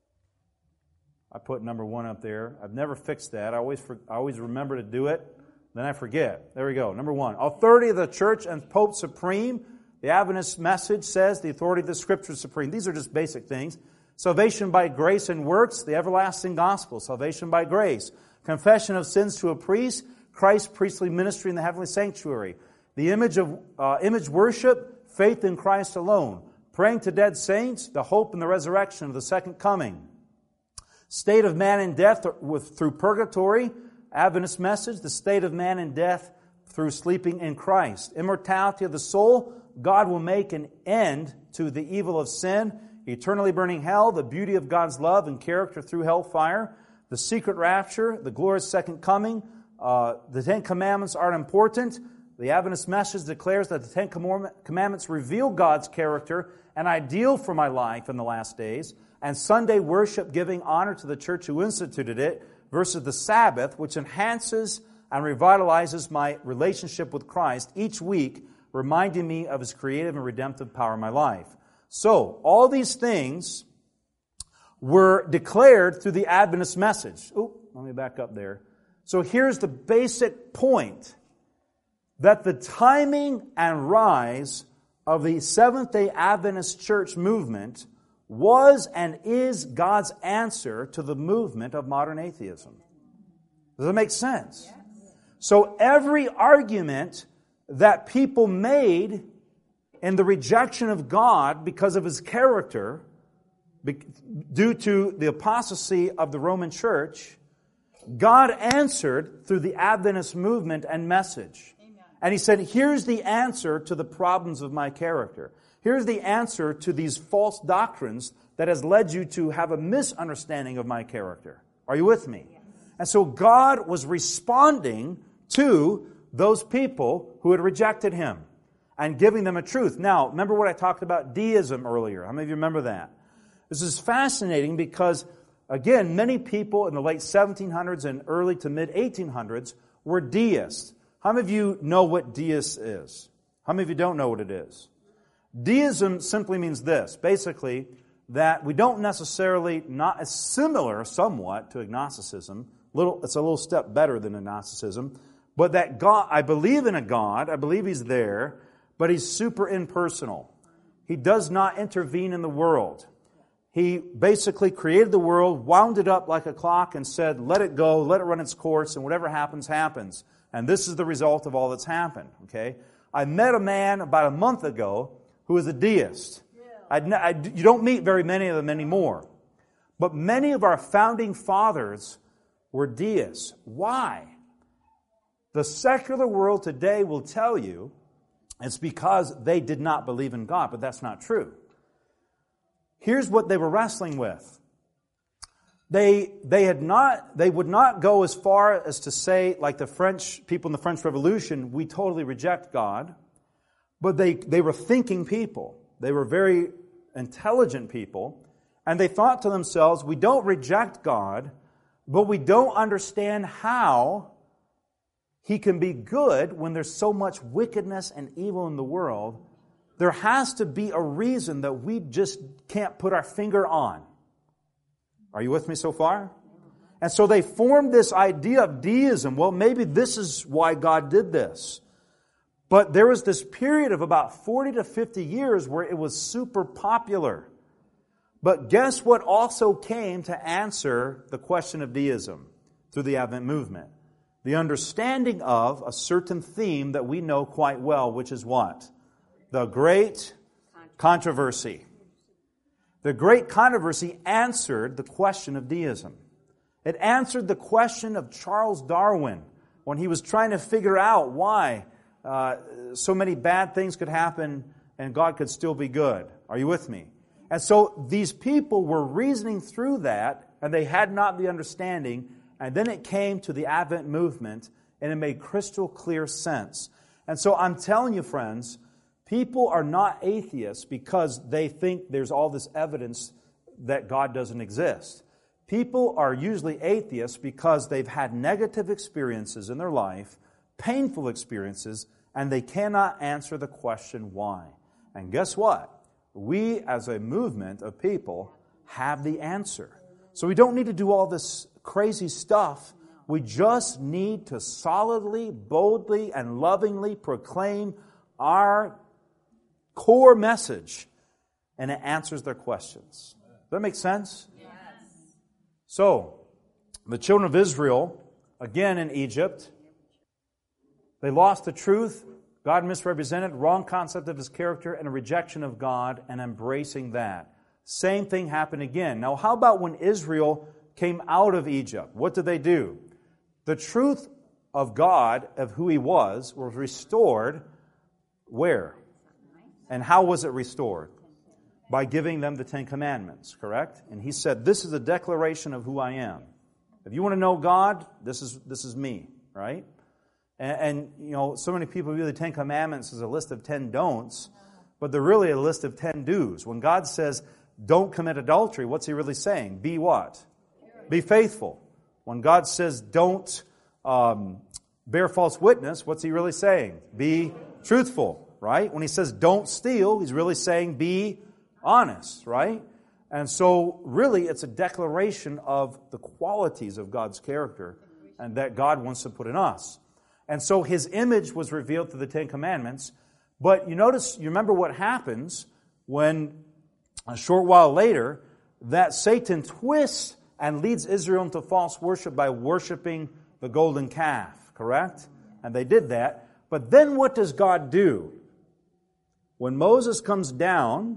I put number one up there. I've never fixed that. I always I always remember to do it. Then I forget. There we go. Number one. Authority of the church and Pope supreme. The Adventist message says the authority of the Scripture is supreme. These are just basic things. Salvation by grace and works. The everlasting gospel. Salvation by grace. Confession of sins to a priest. Christ's priestly ministry in the heavenly sanctuary. The image of uh, image worship. Faith in Christ alone. Praying to dead saints, the hope and the resurrection of the second coming. State of man in death with, through purgatory, Adventist message, the state of man in death through sleeping in Christ. Immortality of the soul, God will make an end to the evil of sin. Eternally burning hell, the beauty of God's love and character through hellfire. The secret rapture, the glorious second coming. Uh, the Ten Commandments aren't important. The Adventist message declares that the Ten Commandments reveal God's character, an ideal for my life in the last days. and Sunday worship giving honor to the church who instituted it versus the Sabbath, which enhances and revitalizes my relationship with Christ each week, reminding me of His creative and redemptive power in my life. So, all these things were declared through the Adventist message. Oh, let me back up there. So here's the basic point, that the timing and rise of the Seventh-day Adventist church movement was and is God's answer to the movement of modern atheism. Does that make sense? So every argument that people made in the rejection of God because of His character, due to the apostasy of the Roman Church, God answered through the Adventist movement and message. Amen. And He said, here's the answer to the problems of my character. Here's the answer to these false doctrines that has led you to have a misunderstanding of my character. Are you with me? Yes. And so God was responding to those people who had rejected Him and giving them a truth. Now, remember what I talked about deism earlier. How many of you remember that? This is fascinating because, again, many people in the late seventeen hundreds and early to mid eighteen hundreds were deists. How many of you know what deist is? How many of you don't know what it is? Deism simply means this, basically, that we don't necessarily, not as similar somewhat to agnosticism, little, it's a little step better than agnosticism, but that God, I believe in a God, I believe He's there, but He's super impersonal. He does not intervene in the world. He basically created the world, wound it up like a clock, and said, let it go, let it run its course, and whatever happens, happens. And this is the result of all that's happened. Okay? I met a man about a month ago who is a deist. I'd, I, you don't meet very many of them anymore. But many of our founding fathers were deists. Why? The secular world today will tell you it's because they did not believe in God, but that's not true. Here's what they were wrestling with. They, they had not, they would not go as far as to say, like the French people in the French Revolution, we totally reject God. But they, they were thinking people. They were very intelligent people. And they thought to themselves, we don't reject God, but we don't understand how He can be good when there's so much wickedness and evil in the world. There has to be a reason that we just can't put our finger on. Are you with me so far? And so they formed this idea of deism. Well, maybe this is why God did this. But there was this period of about forty to fifty years where it was super popular. But guess what also came to answer the question of deism through the Advent movement? The understanding of a certain theme that we know quite well, which is what? The Great Controversy. The Great Controversy answered the question of deism. It answered the question of Charles Darwin when he was trying to figure out why uh, so many bad things could happen and God could still be good. Are you with me? And so these people were reasoning through that, and they had not the understanding, and then it came to the Advent movement, and it made crystal clear sense. And so I'm telling you, friends, people are not atheists because they think there's all this evidence that God doesn't exist. People are usually atheists because they've had negative experiences in their life, painful experiences, and they cannot answer the question why. And guess what? We, as a movement of people, have the answer. So we don't need to do all this crazy stuff. We just need to solidly, boldly, and lovingly proclaim our core message, and it answers their questions. Does that make sense? Yes. So, the children of Israel, again in Egypt, they lost the truth. God misrepresented, wrong concept of His character, and a rejection of God, and embracing that. Same thing happened again. Now, how about when Israel came out of Egypt? What did they do? The truth of God, of who He was, was restored where? And how was it restored? By giving them the Ten Commandments, correct? And He said, this is a declaration of who I am. If you want to know God, this is this is me, right? And, and you know, so many people view the Ten Commandments as a list of ten don'ts, but they're really a list of ten do's. When God says, don't commit adultery, what's he really saying? Be what? Be faithful. When God says don't um, bear false witness, what's he really saying? Be truthful, right? When he says don't steal, he's really saying be honest, right? And so really it's a declaration of the qualities of God's character and that God wants to put in us. And so his image was revealed through the Ten Commandments. But you notice, you remember what happens when a short while later that Satan twists and leads Israel into false worship by worshiping the golden calf, correct? And they did that. But then what does God do? When Moses comes down,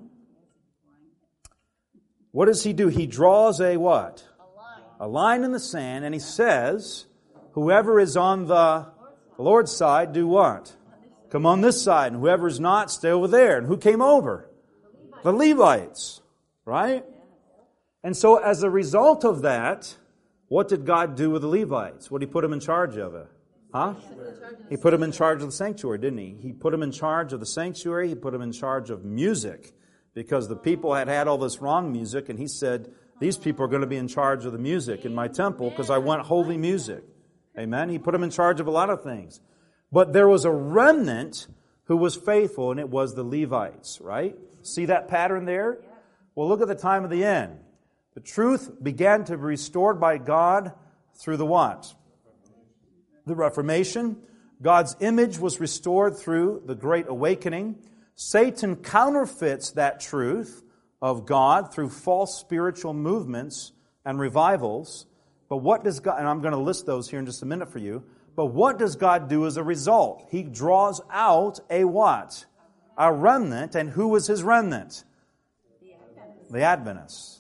what does he do? He draws a what? A line. A line in the sand, and he says, whoever is on the Lord's side, do what? Come on this side, and whoever is not, stay over there. And who came over? The Levites, the Levites, right? And so as a result of that, what did God do with the Levites? What did he put them in charge of it? Huh? He put them in charge of the sanctuary, didn't he? He put them in charge of the sanctuary. He put them in charge of music because the people had had all this wrong music, and he said, these people are going to be in charge of the music in my temple because I want holy music. Amen? He put them in charge of a lot of things. But there was a remnant who was faithful, and it was the Levites, right? See that pattern there? Well, look at the time of the end. The truth began to be restored by God through the what? The Reformation. God's image was restored through the Great Awakening. Satan counterfeits that truth of God through false spiritual movements and revivals. But what does God, and I'm going to list those here in just a minute for you, but what does God do as a result? He draws out a what? A remnant. And who was his remnant? The Adventists. The Adventists.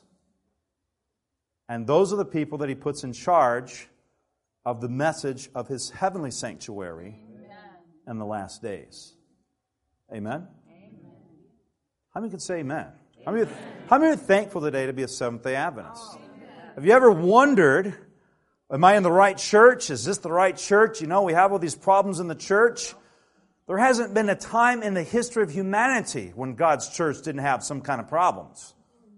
And those are the people that he puts in charge of the message of his heavenly sanctuary Amen. In the last days. Amen? Amen. How many can say amen? How many, how many are thankful today to be a Seventh-day Adventist? Have you ever wondered, am I in the right church? Is this the right church? You know, we have all these problems in the church. There hasn't been a time in the history of humanity when God's church didn't have some kind of problems.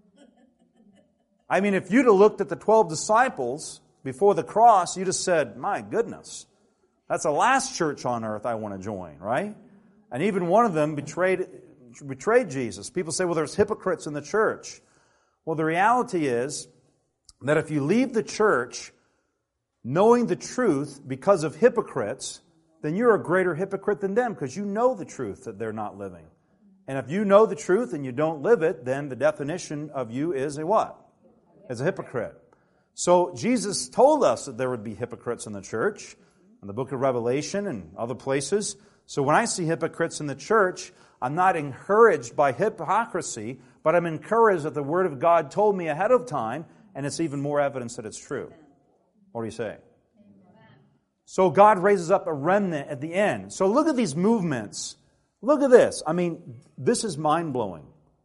I mean, if you'd have looked at the twelve disciples before the cross, you'd have said, my goodness, that's the last church on earth I want to join, right? And even one of them betrayed betrayed Jesus. People say, well, there's hypocrites in the church. Well, the reality is that if you leave the church knowing the truth because of hypocrites, then you're a greater hypocrite than them because you know the truth that they're not living. And if you know the truth and you don't live it, then the definition of you is a what? As a hypocrite. So Jesus told us that there would be hypocrites in the church, in the book of Revelation and other places. So when I see hypocrites in the church, I'm not encouraged by hypocrisy, but I'm encouraged that the Word of God told me ahead of time, and it's even more evidence that it's true. What do you say? So God raises up a remnant at the end. So look at these movements. Look at this. I mean, this is mind-blowing.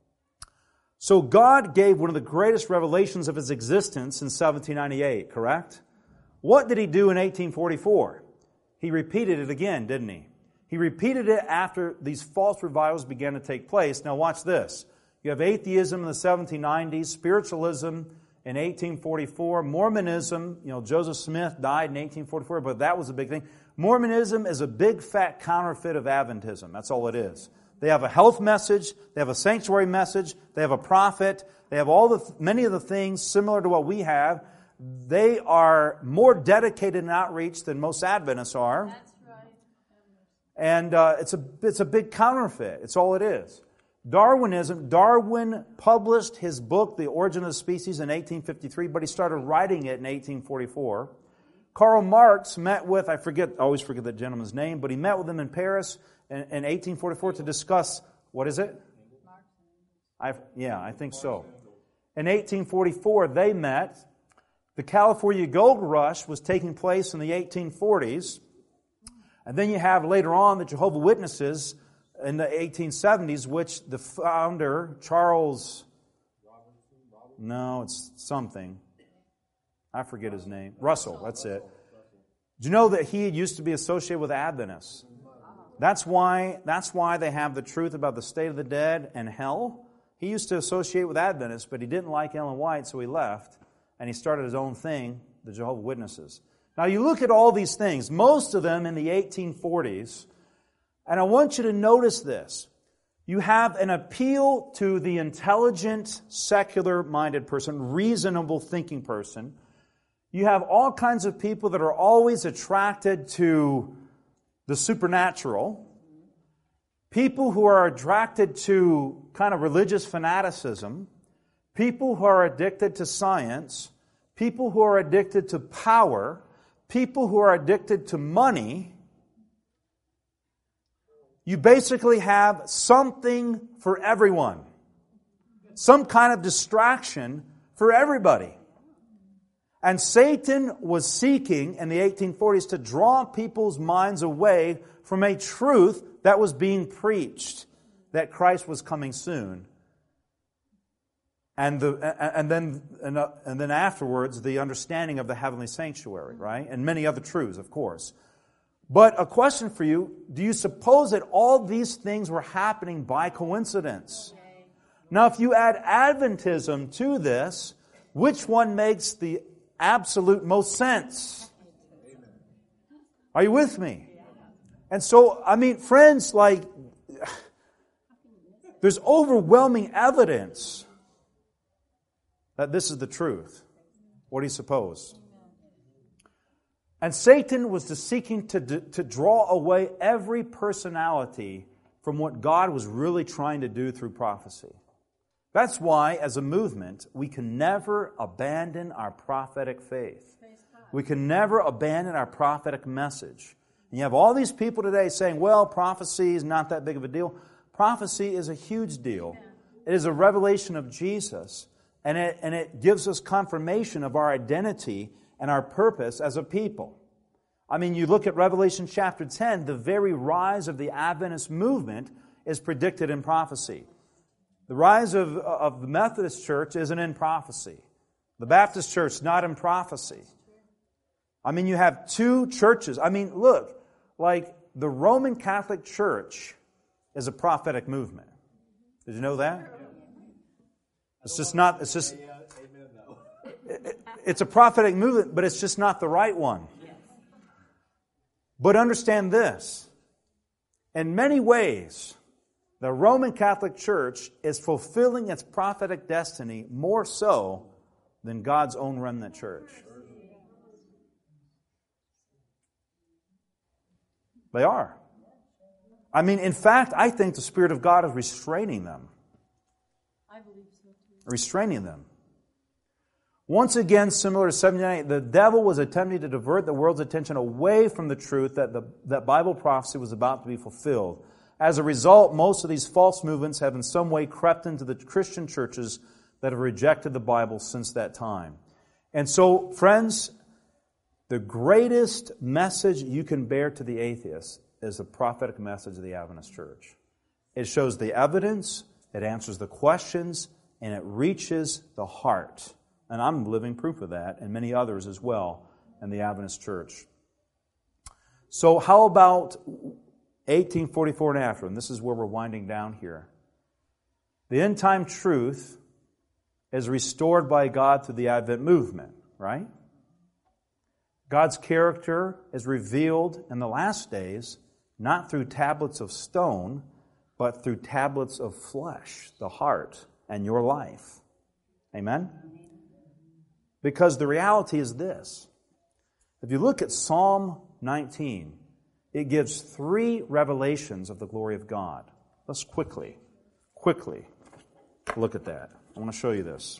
So God gave one of the greatest revelations of His existence in seventeen ninety-eight, correct? What did He do in eighteen forty-four? He repeated it again, didn't He? He repeated it after these false revivals began to take place. Now watch this. You have atheism in the seventeen nineties, spiritualism in eighteen forty-four, Mormonism, you know, Joseph Smith died in eighteen forty-four, but that was a big thing. Mormonism is a big fat counterfeit of Adventism. That's all it is. They have a health message, they have a sanctuary message, they have a prophet, they have all the many of the things similar to what we have. They are more dedicated in outreach than most Adventists are. That's right. And uh, it's a it's a big counterfeit. It's all it is. Darwinism, Darwin published his book, The Origin of the Species, in eighteen fifty-three, but he started writing it in eighteen forty-four. Karl Marx met with, I forget, I always forget that gentleman's name, but he met with him in Paris in, in eighteen forty-four to discuss, what is it? I, yeah, I think so. In eighteen forty-four, they met. The California Gold Rush was taking place in the eighteen forties. And then you have later on the Jehovah's Witnesses in the eighteen seventies, which the founder, Charles, no, it's something. I forget his name. Russell, that's it. Do you know that he used to be associated with Adventists? That's why, that's why they have the truth about the state of the dead and hell, He used to associate with Adventists, but he didn't like Ellen White, so he left, and he started his own thing, the Jehovah's Witnesses. Now, you look at all these things, most of them in the eighteen forties, and I want you to notice this. You have an appeal to the intelligent, secular-minded person, reasonable thinking person. You have all kinds of people that are always attracted to the supernatural. People who are attracted to kind of religious fanaticism. People who are addicted to science. People who are addicted to power. People who are addicted to money. You basically have something for everyone. Some kind of distraction for everybody. And Satan was seeking in the eighteen forties to draw people's minds away from a truth that was being preached, that Christ was coming soon. And the and then and, uh, and then afterwards the understanding of the heavenly sanctuary, right? And many other truths, of course. But a question for you, do you suppose that all these things were happening by coincidence? Now, if you add Adventism to this, which one makes the absolute most sense? Are you with me? And so, I mean, friends, like, there's overwhelming evidence that this is the truth. What do you suppose? And Satan was just seeking to, to draw away every personality from what God was really trying to do through prophecy. That's why, as a movement, we can never abandon our prophetic faith. We can never abandon our prophetic message. And you have all these people today saying, well, prophecy is not that big of a deal. Prophecy is a huge deal. It is a revelation of Jesus. And it, and it gives us confirmation of our identity and our purpose as a people. I mean, you look at Revelation chapter ten, the very rise of the Adventist movement is predicted in prophecy. The rise of, of the Methodist Church isn't in prophecy. The Baptist Church, not in prophecy. I mean, you have two churches. I mean, look, like the Roman Catholic Church is a prophetic movement. Did you know that? It's just not, it's just, it, it's a prophetic movement, but it's just not the right one. But understand this. In many ways, the Roman Catholic Church is fulfilling its prophetic destiny more so than God's own remnant church. They are. I mean, in fact, I think the Spirit of God is restraining them. I believe so too. Restraining them. Once again, similar to seventeen ninety-eight, the devil was attempting to divert the world's attention away from the truth that the that Bible prophecy was about to be fulfilled. As a result, most of these false movements have in some way crept into the Christian churches that have rejected the Bible since that time. And so, friends, the greatest message you can bear to the atheist is the prophetic message of the Adventist Church. It shows the evidence, it answers the questions, and it reaches the heart. And I'm living proof of that, and many others as well in the Adventist Church. So how about eighteen forty-four and after? And this is where we're winding down here. The end-time truth is restored by God through the Advent movement, right? God's character is revealed in the last days, not through tablets of stone, but through tablets of flesh, the heart, and your life. Amen? Because the reality is this. If you look at Psalm nineteen, it gives three revelations of the glory of God. Let's quickly, quickly look at that. I want to show you this.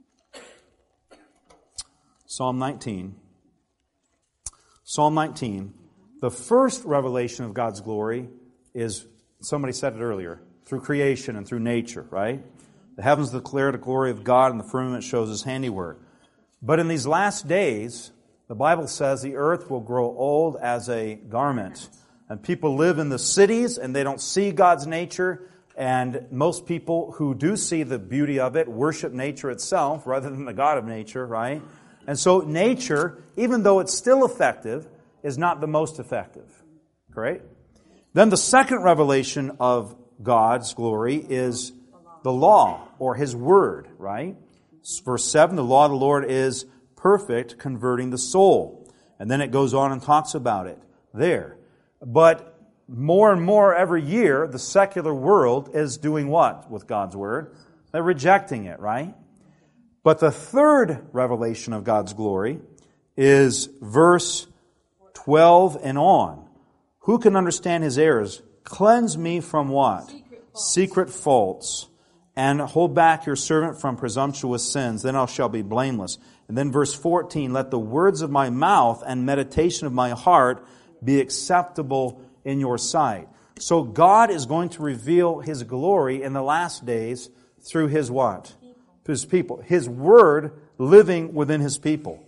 Psalm nineteen. Psalm nineteen. The first revelation of God's glory is, somebody said it earlier, through creation and through nature, right? The heavens declare the glory of God and the firmament shows His handiwork. But in these last days, the Bible says the earth will grow old as a garment. And people live in the cities and they don't see God's nature. And most people who do see the beauty of it worship nature itself rather than the God of nature, right? And so nature, even though it's still effective, is not the most effective. Correct? Then the second revelation of God's glory is the law or His Word, right? Verse seven, the law of the Lord is perfect, converting the soul. And then it goes on and talks about it there. But more and more every year, the secular world is doing what with God's Word? They're rejecting it, right? But the third revelation of God's glory is verse twelve and on. Who can understand His errors? Cleanse me from what? Secret faults. Secret faults. And hold back your servant from presumptuous sins. Then I shall be blameless. And then verse fourteen, let the words of my mouth and meditation of my heart be acceptable in your sight. So God is going to reveal His glory in the last days through His what? His people. His Word living within His people.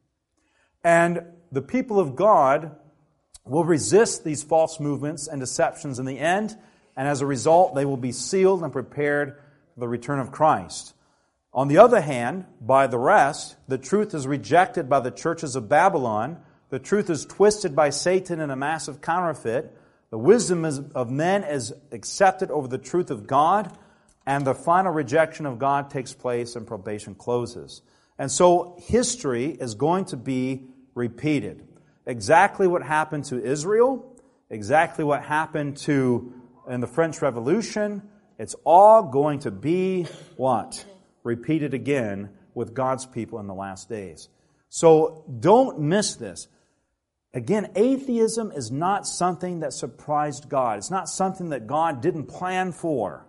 And the people of God will resist these false movements and deceptions in the end, and as a result, they will be sealed and prepared for the return of Christ. On the other hand, by the rest, the truth is rejected by the churches of Babylon. The truth is twisted by Satan in a massive counterfeit. The wisdom is, of men is accepted over the truth of God, and the final rejection of God takes place and probation closes. And so history is going to be repeated. Exactly what happened to Israel, exactly what happened to in the French Revolution, it's all going to be what? Repeated again with God's people in the last days. So don't miss this. Again, atheism is not something that surprised God. It's not something that God didn't plan for.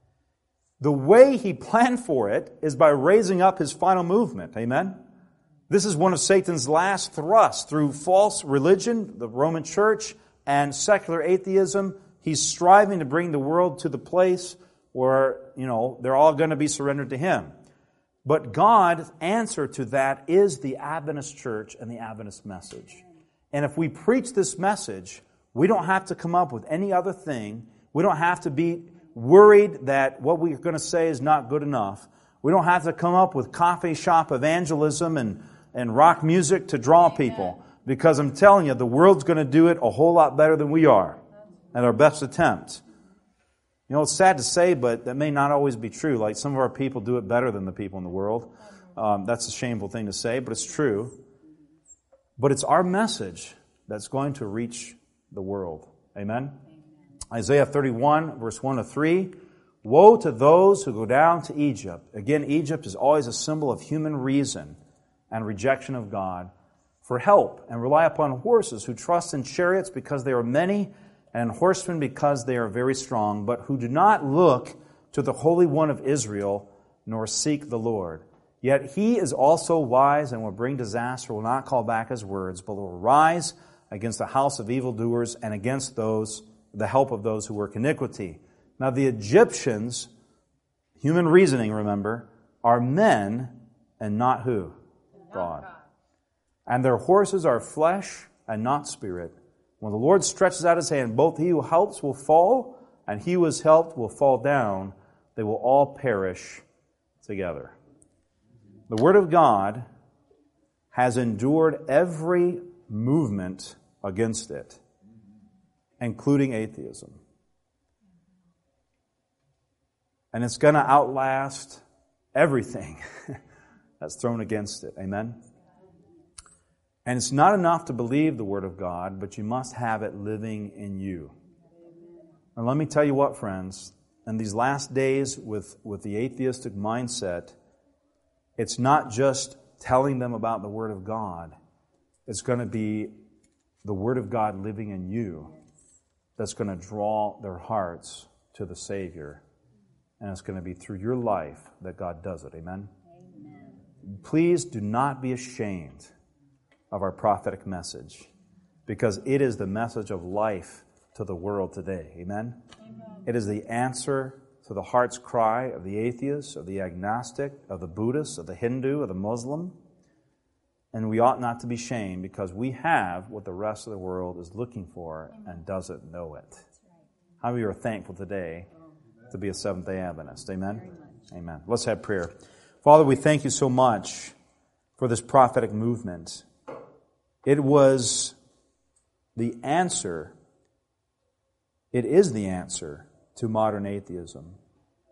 The way He planned for it is by raising up His final movement. Amen? This is one of Satan's last thrusts through false religion, the Roman Church, and secular atheism. He's striving to bring the world to the place where, you know, they're all going to be surrendered to Him. But God's answer to that is the Adventist church and the Adventist message. And if we preach this message, we don't have to come up with any other thing. We don't have to be worried that what we're going to say is not good enough. We don't have to come up with coffee shop evangelism and, and rock music to draw people. Because I'm telling you, the world's going to do it a whole lot better than we are at our best attempt. You know, it's sad to say, but that may not always be true. Like some of our people do it better than the people in the world. Um, that's a shameful thing to say, but it's true. But it's our message that's going to reach the world. Amen? Isaiah thirty-one, verse one to three. Woe to those who go down to Egypt. Again, Egypt is always a symbol of human reason and rejection of God. For help, and rely upon horses, who trust in chariots because they are many, and horsemen because they are very strong, but who do not look to the Holy One of Israel, nor seek the Lord. Yet He is also wise and will bring disaster, will not call back His words, but will rise against the house of evildoers and against those the help of those who work iniquity. Now the Egyptians, human reasoning, remember, are men and not who? God. And their horses are flesh and not spirit. When the Lord stretches out His hand, both he who helps will fall, and he who is helped will fall down. They will all perish together. The Word of God has endured every movement against it, including atheism. And it's going to outlast everything that's thrown against it. Amen? And it's not enough to believe the Word of God, but you must have it living in you. And let me tell you what, friends, in these last days with, with the atheistic mindset, it's not just telling them about the Word of God. It's going to be the Word of God living in you that's going to draw their hearts to the Savior. And it's going to be through your life that God does it. Amen? Amen. Please do not be ashamed of our prophetic message, because it is the message of life to the world today. Amen? Amen. It is the answer to the heart's cry of the atheist, of the agnostic, of the Buddhist, of the Hindu, of the Muslim. And we ought not to be shamed, because we have what the rest of the world is looking for and doesn't know it. How many are thankful today to be a Seventh-day Adventist? Amen? Amen. Let's have prayer. Father, we thank you so much for this prophetic movement. It was the answer, it is the answer to modern atheism.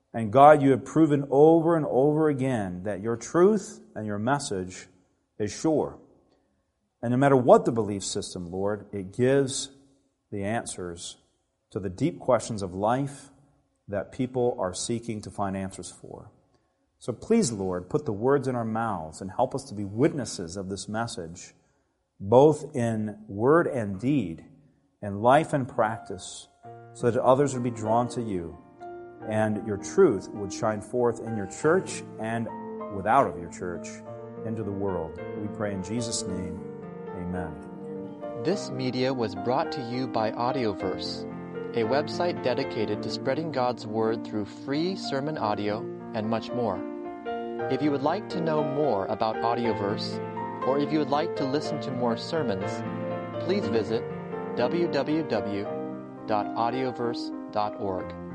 And God, you have proven over and over again that your truth and your message is sure. And no matter what the belief system, Lord, it gives the answers to the deep questions of life that people are seeking to find answers for. So please, Lord, put the words in our mouths and help us to be witnesses of this message, both in word and deed, in life and practice, so that others would be drawn to you and your truth would shine forth in your church and without of your church into the world. We pray in Jesus' name, amen. This media was brought to you by Audioverse, a website dedicated to spreading God's Word through free sermon audio and much more. If you would like to know more about Audioverse, or if you would like to listen to more sermons, please visit w w w dot audioverse dot org.